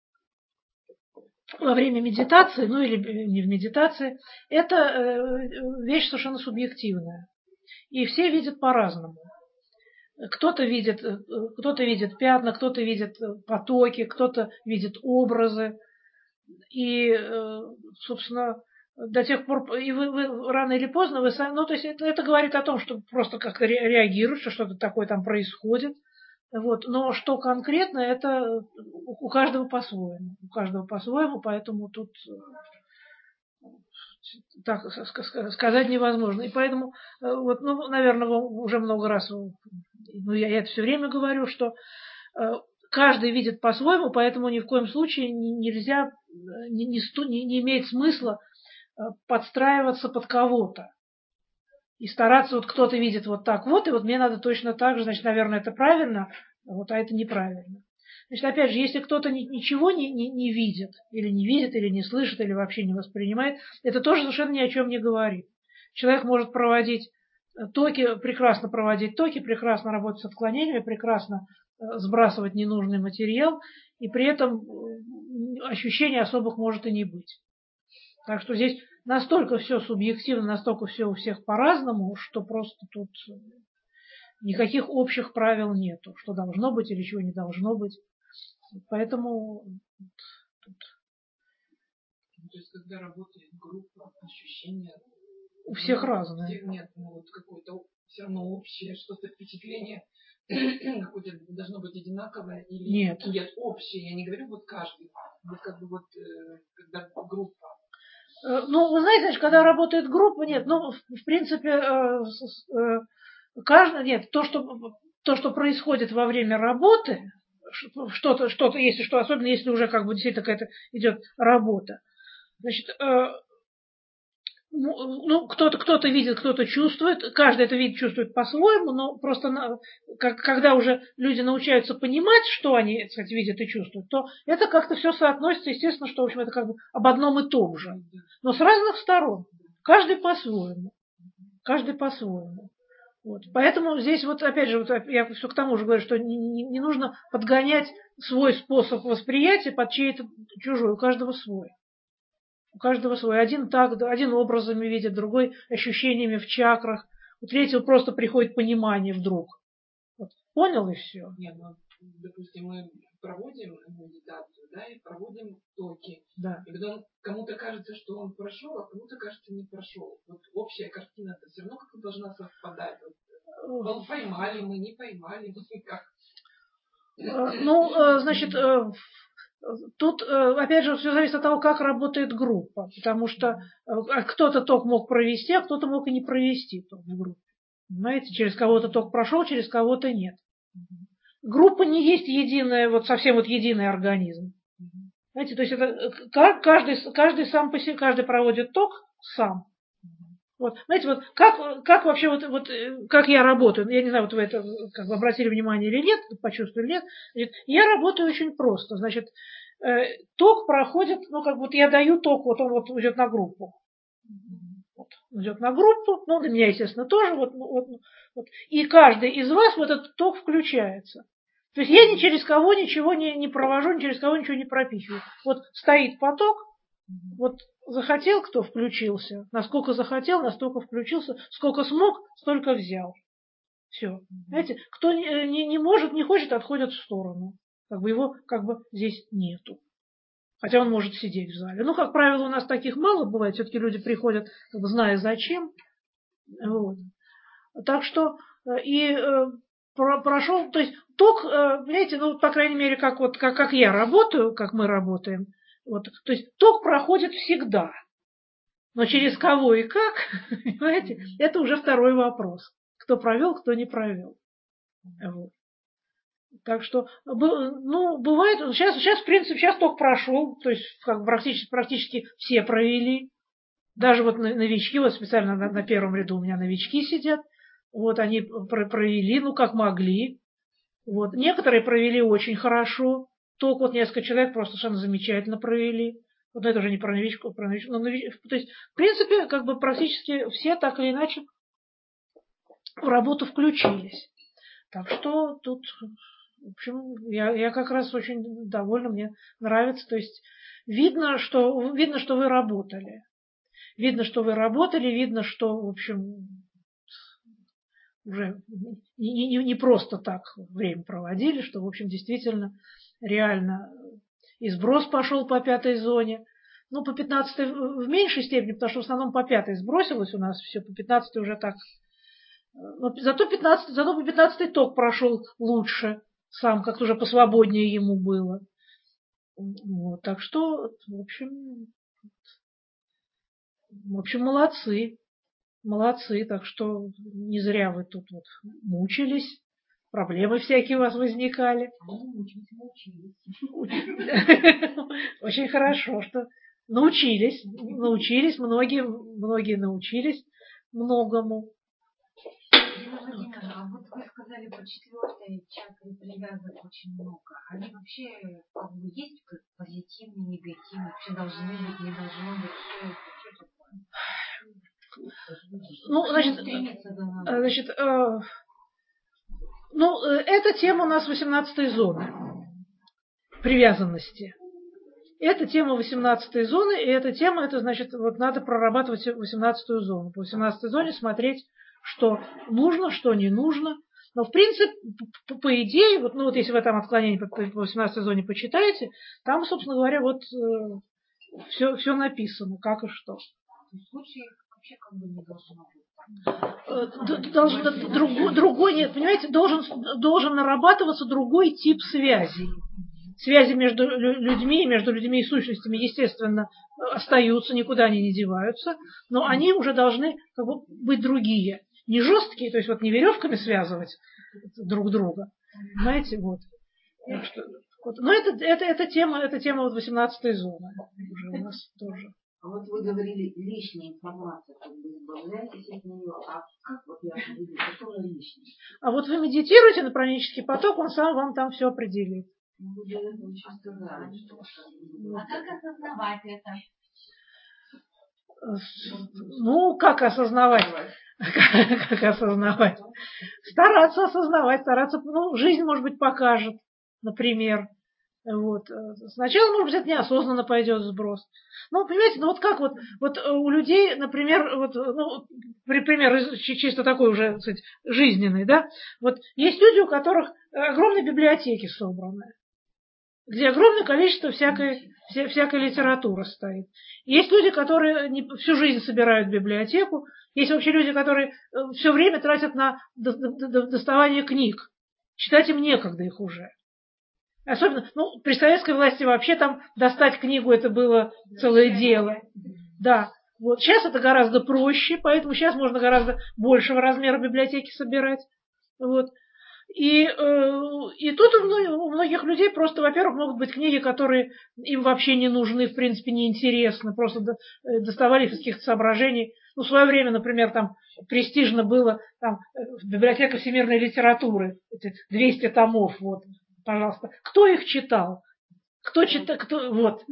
во время медитации, ну или не в медитации, это вещь совершенно субъективная. И все видят по-разному. Кто-то видит, кто-то видит пятна, кто-то видит потоки, кто-то видит образы. И, собственно, до тех пор, и вы, вы рано или поздно, вы сами, ну, то есть это, это говорит о том, что просто как-то реагируют, что что-то такое там происходит. Вот. Но что конкретно, это у каждого по-своему. У каждого по-своему, поэтому тут так сказать невозможно. И поэтому, вот, ну, наверное, уже много раз, ну, я это все время говорю, что каждый видит по-своему, поэтому ни в коем случае нельзя, не, не, не имеет смысла подстраиваться под кого-то. И стараться, вот кто-то видит вот так вот, и вот мне надо точно так же, значит, наверное, это правильно, вот, а это неправильно. Значит, опять же, если кто-то ни, ничего не, не, не видит, или не видит, или не слышит, или вообще не воспринимает, это тоже совершенно ни о чем не говорит. Человек может проводить токи, прекрасно проводить токи, прекрасно работать с отклонениями, прекрасно сбрасывать ненужный материал, и при этом ощущений особых может и не быть. Так что здесь настолько все субъективно, настолько все у всех по-разному, что просто тут никаких общих правил нету, что должно быть или чего не должно быть. Поэтому тут... То есть, когда работает группа, ощущения у всех ну, разные. У всех нет, ну, вот какое-то все равно общее, что-то впечатление какое-то должно быть одинаковое или нет. Нет, общее. Я не говорю вот каждый, вот как бы вот когда группа. Ну, вы знаете, значит, когда работает группа, нет, ну, в принципе, каждый, нет, то, что, то, что происходит во время работы, что-то, что-то, если что, особенно если уже как бы действительно какая-то идет работа, значит, ну, кто-то, кто-то видит, кто-то чувствует, каждый это видит, чувствует по-своему, но просто на, как, когда уже люди научаются понимать, что они, кстати, видят и чувствуют, то это как-то все соотносится, естественно, что, в общем, это как бы об одном и том же, но с разных сторон, каждый по-своему, каждый по-своему. Вот. Поэтому здесь вот, опять же, вот я все к тому же говорю, что не, не, не нужно подгонять свой способ восприятия под чей-то чужой, у каждого свой. У каждого свой. Один так, один образами видит, другой ощущениями в чакрах. У третьего просто приходит понимание вдруг. Вот. Понял и все. Нет, ну, допустим, мы проводим медитацию, да, и проводим токи. Да. И потом кому-то кажется, что он прошел, а кому-то кажется, не прошел. Вот общая картина-то все равно как-то должна совпадать. Вот, поймали мы, не поймали, вот никак. Ну, значит, тут, опять же, все зависит от того, как работает группа, потому что кто-то ток мог провести, а кто-то мог и не провести ток в группе. Понимаете, через кого-то ток прошел, через кого-то нет. Группа не есть единая, вот совсем вот единый организм. Знаете, то есть это каждый, каждый сам по себе, каждый проводит ток сам. Вот, знаете, вот как, как вообще, вот, вот, как я работаю, я не знаю, вот вы это как бы обратили внимание или нет, почувствовали или нет, значит, я работаю очень просто, значит, э, ток проходит, ну, как вот я даю ток, вот он вот идет на группу, вот, идет на группу, ну, для меня, естественно, тоже, вот, вот, вот, и каждый из вас в этот ток включается. То есть я ни через кого ничего не, не провожу, ни через кого ничего не пропихиваю. Вот стоит поток, вот захотел, кто включился, насколько захотел, настолько включился, сколько смог, столько взял. Все. Знаете, кто не, не, не может, не хочет, отходит в сторону. Как бы его как бы здесь нету. Хотя он может сидеть в зале. Ну, как правило, у нас таких мало бывает. Все-таки люди приходят, как бы, зная зачем. Вот. Так что и э, прошел, то есть ток, э, знаете, ну, по крайней мере, как, вот, как, как я работаю, как мы работаем, вот, то есть ток проходит всегда. Но через кого и как, понимаете, это уже второй вопрос. Кто провел, кто не провел. Вот. Так что, ну, бывает, сейчас, сейчас, в принципе, сейчас ток прошел, то есть как практически, практически все провели. Даже вот новички, вот специально на, на первом ряду у меня новички сидят, вот они провели, ну, как могли. Вот. Некоторые провели очень хорошо, ток вот несколько человек просто совершенно замечательно провели. Вот это уже не про новичков, про новичков. Но нович... То есть, в принципе, как бы практически все так или иначе в работу включились. Так что тут, в общем, я, я как раз очень довольна, мне нравится. То есть видно, что, видно, что вы работали. Видно, что вы работали, видно, что, в общем, уже не, не, не просто так время проводили, что, в общем, действительно, реально и сброс пошел по пятой зоне. Ну, по пятнадцатой в меньшей степени, потому что в основном по пятой сбросилось у нас все, по пятнадцатой уже так. Но зато, пятнадцатый, зато по пятнадцатой ток прошел лучше, сам как-то уже посвободнее ему было. Вот, так что, в общем, в общем, молодцы. Молодцы, так что не зря вы тут вот мучились. Проблемы всякие у вас возникали. Очень хорошо, что научились. Научились, многие, многие научились многому. А вот вы сказали, сказали по четвертой чакре привязок очень много. Они вообще как бы есть позитивные, негативные, вообще должны быть, не должны быть, что это, что такое? Ну, значит, значит э, ну, эта тема у нас восемнадцатой зоны привязанности. Это тема восемнадцатой зоны, и эта тема, это значит, вот надо прорабатывать восемнадцатую зону. По восемнадцатой зоне смотреть, что нужно, что не нужно. Но, в принципе, по, по идее, вот, ну, вот если вы там отклонение по, по восемнадцатой зоне почитаете, там, собственно говоря, вот э, все, все написано, как и что. В случае вообще как бы не должно быть. Должен, другой, другой, нет, понимаете, должен, должен нарабатываться другой тип связи. Связи между людьми, между людьми и сущностями, естественно, остаются, никуда они не деваются, но они уже должны как бы быть другие. Не жесткие, то есть вот не веревками связывать друг друга, понимаете, вот. Что, вот. Но это, это, это тема, это тема вот восемнадцатой зоны уже у нас тоже. А вот вы говорили, лишняя информация, как бы избавляйтесь от нее. А как вот я определю, что она лишняя? А вот вы медитируете на пранический поток, он сам вам там все определит. А как осознавать это? Ну, как осознавать? Как, как осознавать? Стараться осознавать, стараться, ну, жизнь, может быть, покажет, например. Вот. Сначала, может быть, это неосознанно пойдет сброс. Ну, понимаете, ну вот как вот, вот у людей, например, вот, ну, пример чисто такой уже, так сказать, жизненный, да, вот есть люди, у которых огромные библиотеки собраны, где огромное количество всякой, вся, всякой литературы стоит. Есть люди, которые не, всю жизнь собирают библиотеку. Есть вообще люди, которые все время тратят на до, до, до, доставание книг. Читать им некогда их уже. Особенно, ну, при советской власти вообще там достать книгу это было целое дело. Да. Вот сейчас это гораздо проще, поэтому сейчас можно гораздо большего размера библиотеки собирать. Вот. И, э, и тут у многих, у многих людей просто, во-первых, могут быть книги, которые им вообще не нужны, в принципе, неинтересны, просто до, доставали их из каких-то соображений. Ну, в свое время, например, там престижно было там, библиотека всемирной литературы, эти двести томов, вот, пожалуйста. Кто их читал? Кто читал? Кто? Вот.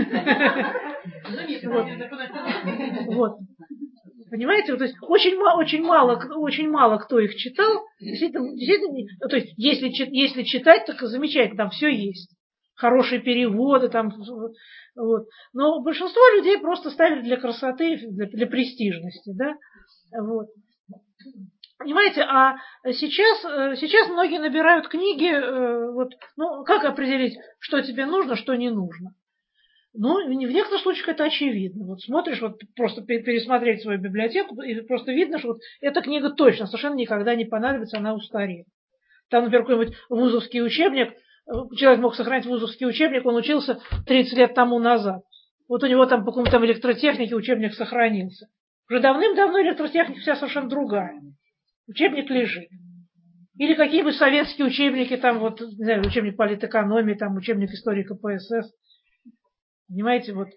Вот. Понимаете, то есть очень мало, очень мало, очень мало кто их читал. Действительно, действительно, то есть если, если читать, так замечательно, там все есть. Хорошие переводы, там, вот. Но большинство людей просто ставили для красоты, для, для престижности, да, вот. Понимаете, а сейчас, сейчас многие набирают книги, вот, ну, как определить, что тебе нужно, что не нужно. Ну, в некоторых случаях это очевидно. Вот смотришь, вот просто пересмотреть свою библиотеку, и просто видно, что вот эта книга точно совершенно никогда не понадобится, она устареет. Там, например, какой-нибудь вузовский учебник, человек мог сохранить вузовский учебник, он учился тридцать лет тому назад. Вот у него там по какому-то там электротехнике учебник сохранился. Уже давным-давно электротехника вся совершенно другая. Учебник лежит. Или какие-нибудь советские учебники, там вот, не знаю, учебник политэкономии, там учебник истории ка пэ эс эс. Понимаете, вот.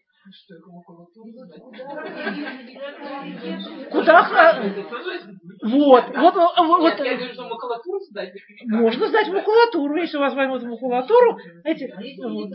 Куда? Вот, вот, вот. Я говорю, что макулатуру сдать. Можно сдать в макулатуру, если у вас возьмут в макулатуру. Эти, вот.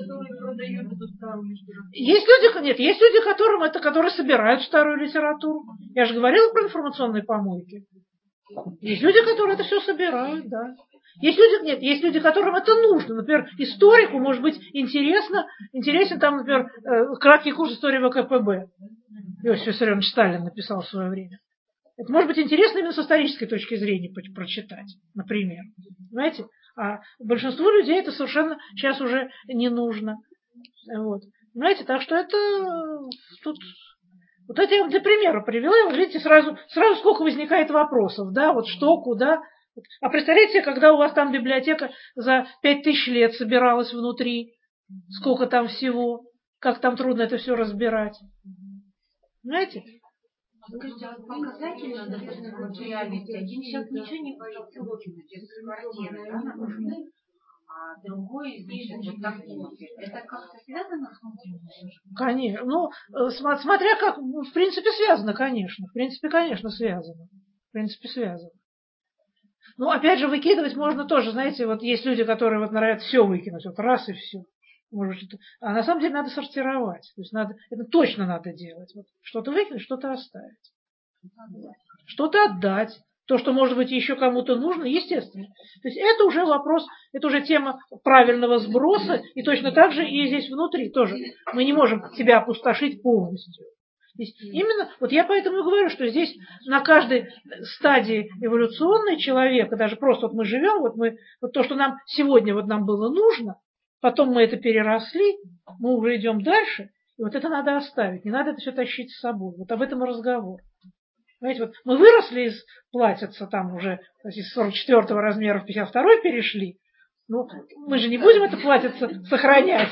Есть люди, нет, есть люди, которым это, которые собирают старую литературу. Я же говорила про информационные помойки. Есть люди, которые это все собирают, да. Есть люди, нет, есть люди, которым это нужно. Например, историку может быть интересно, интересен там, например, краткий курс истории вэ ка пэ бэ. Иосиф Виссарионович Сталин написал в свое время. Это может быть интересно именно с исторической точки зрения прочитать, например. Понимаете? А большинству людей это совершенно сейчас уже не нужно. Вот. Понимаете, так что это тут... Вот это я для примера привела, и вот видите, сразу, сразу сколько возникает вопросов, да, вот что, куда. А представляете, когда у вас там библиотека за пять тысяч лет собиралась внутри, сколько там всего, как там трудно это все разбирать. Понимаете? Скажите, показательно, допустим, в реальности, один человек ничего не боится выкинуть из квартиры, да, например, а другой, значит, вот так смотрит. Это как-то связано с внутренним? Конечно. Ну, смотря как, в принципе, связано, конечно. В принципе, конечно, связано. В принципе, связано. Ну, опять же, выкидывать можно тоже, знаете, вот есть люди, которые вот норовят все выкинуть, вот раз и все. Может быть, а на самом деле надо сортировать. То есть надо, это точно надо делать. Вот что-то выкинуть, что-то оставить. Что-то отдать. То, что, может быть, еще кому-то нужно, естественно. То есть это уже вопрос, это уже тема правильного сброса, и точно так же и здесь внутри тоже. Мы не можем себя опустошить полностью. То есть именно, вот я поэтому и говорю, что здесь на каждой стадии эволюционной человека, даже просто вот мы живем, вот мы, вот то, что нам сегодня вот нам было нужно, потом мы это переросли, мы уже идем дальше, и вот это надо оставить, не надо это все тащить с собой. Вот об этом и разговор. Понимаете, вот мы выросли из платьица там уже из сорок четвёртого размера в пятьдесят второй перешли, ну, мы же не будем это платьице сохранять.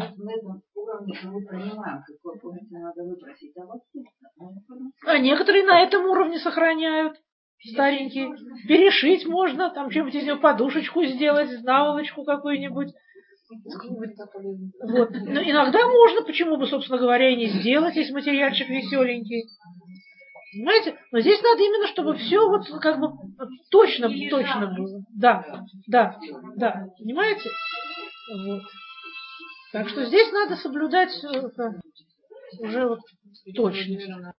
А некоторые на этом уровне сохраняют. Старенькие. Перешить можно, там что-нибудь из него подушечку сделать, наволочку какую-нибудь. Вот. Но иногда можно, почему бы, собственно говоря, и не сделать, если материальчик веселенький. Понимаете? Но здесь надо именно, чтобы все вот как бы точно, точно было. Да, да, да. Понимаете? Вот. Так что здесь надо соблюдать уже вот точность.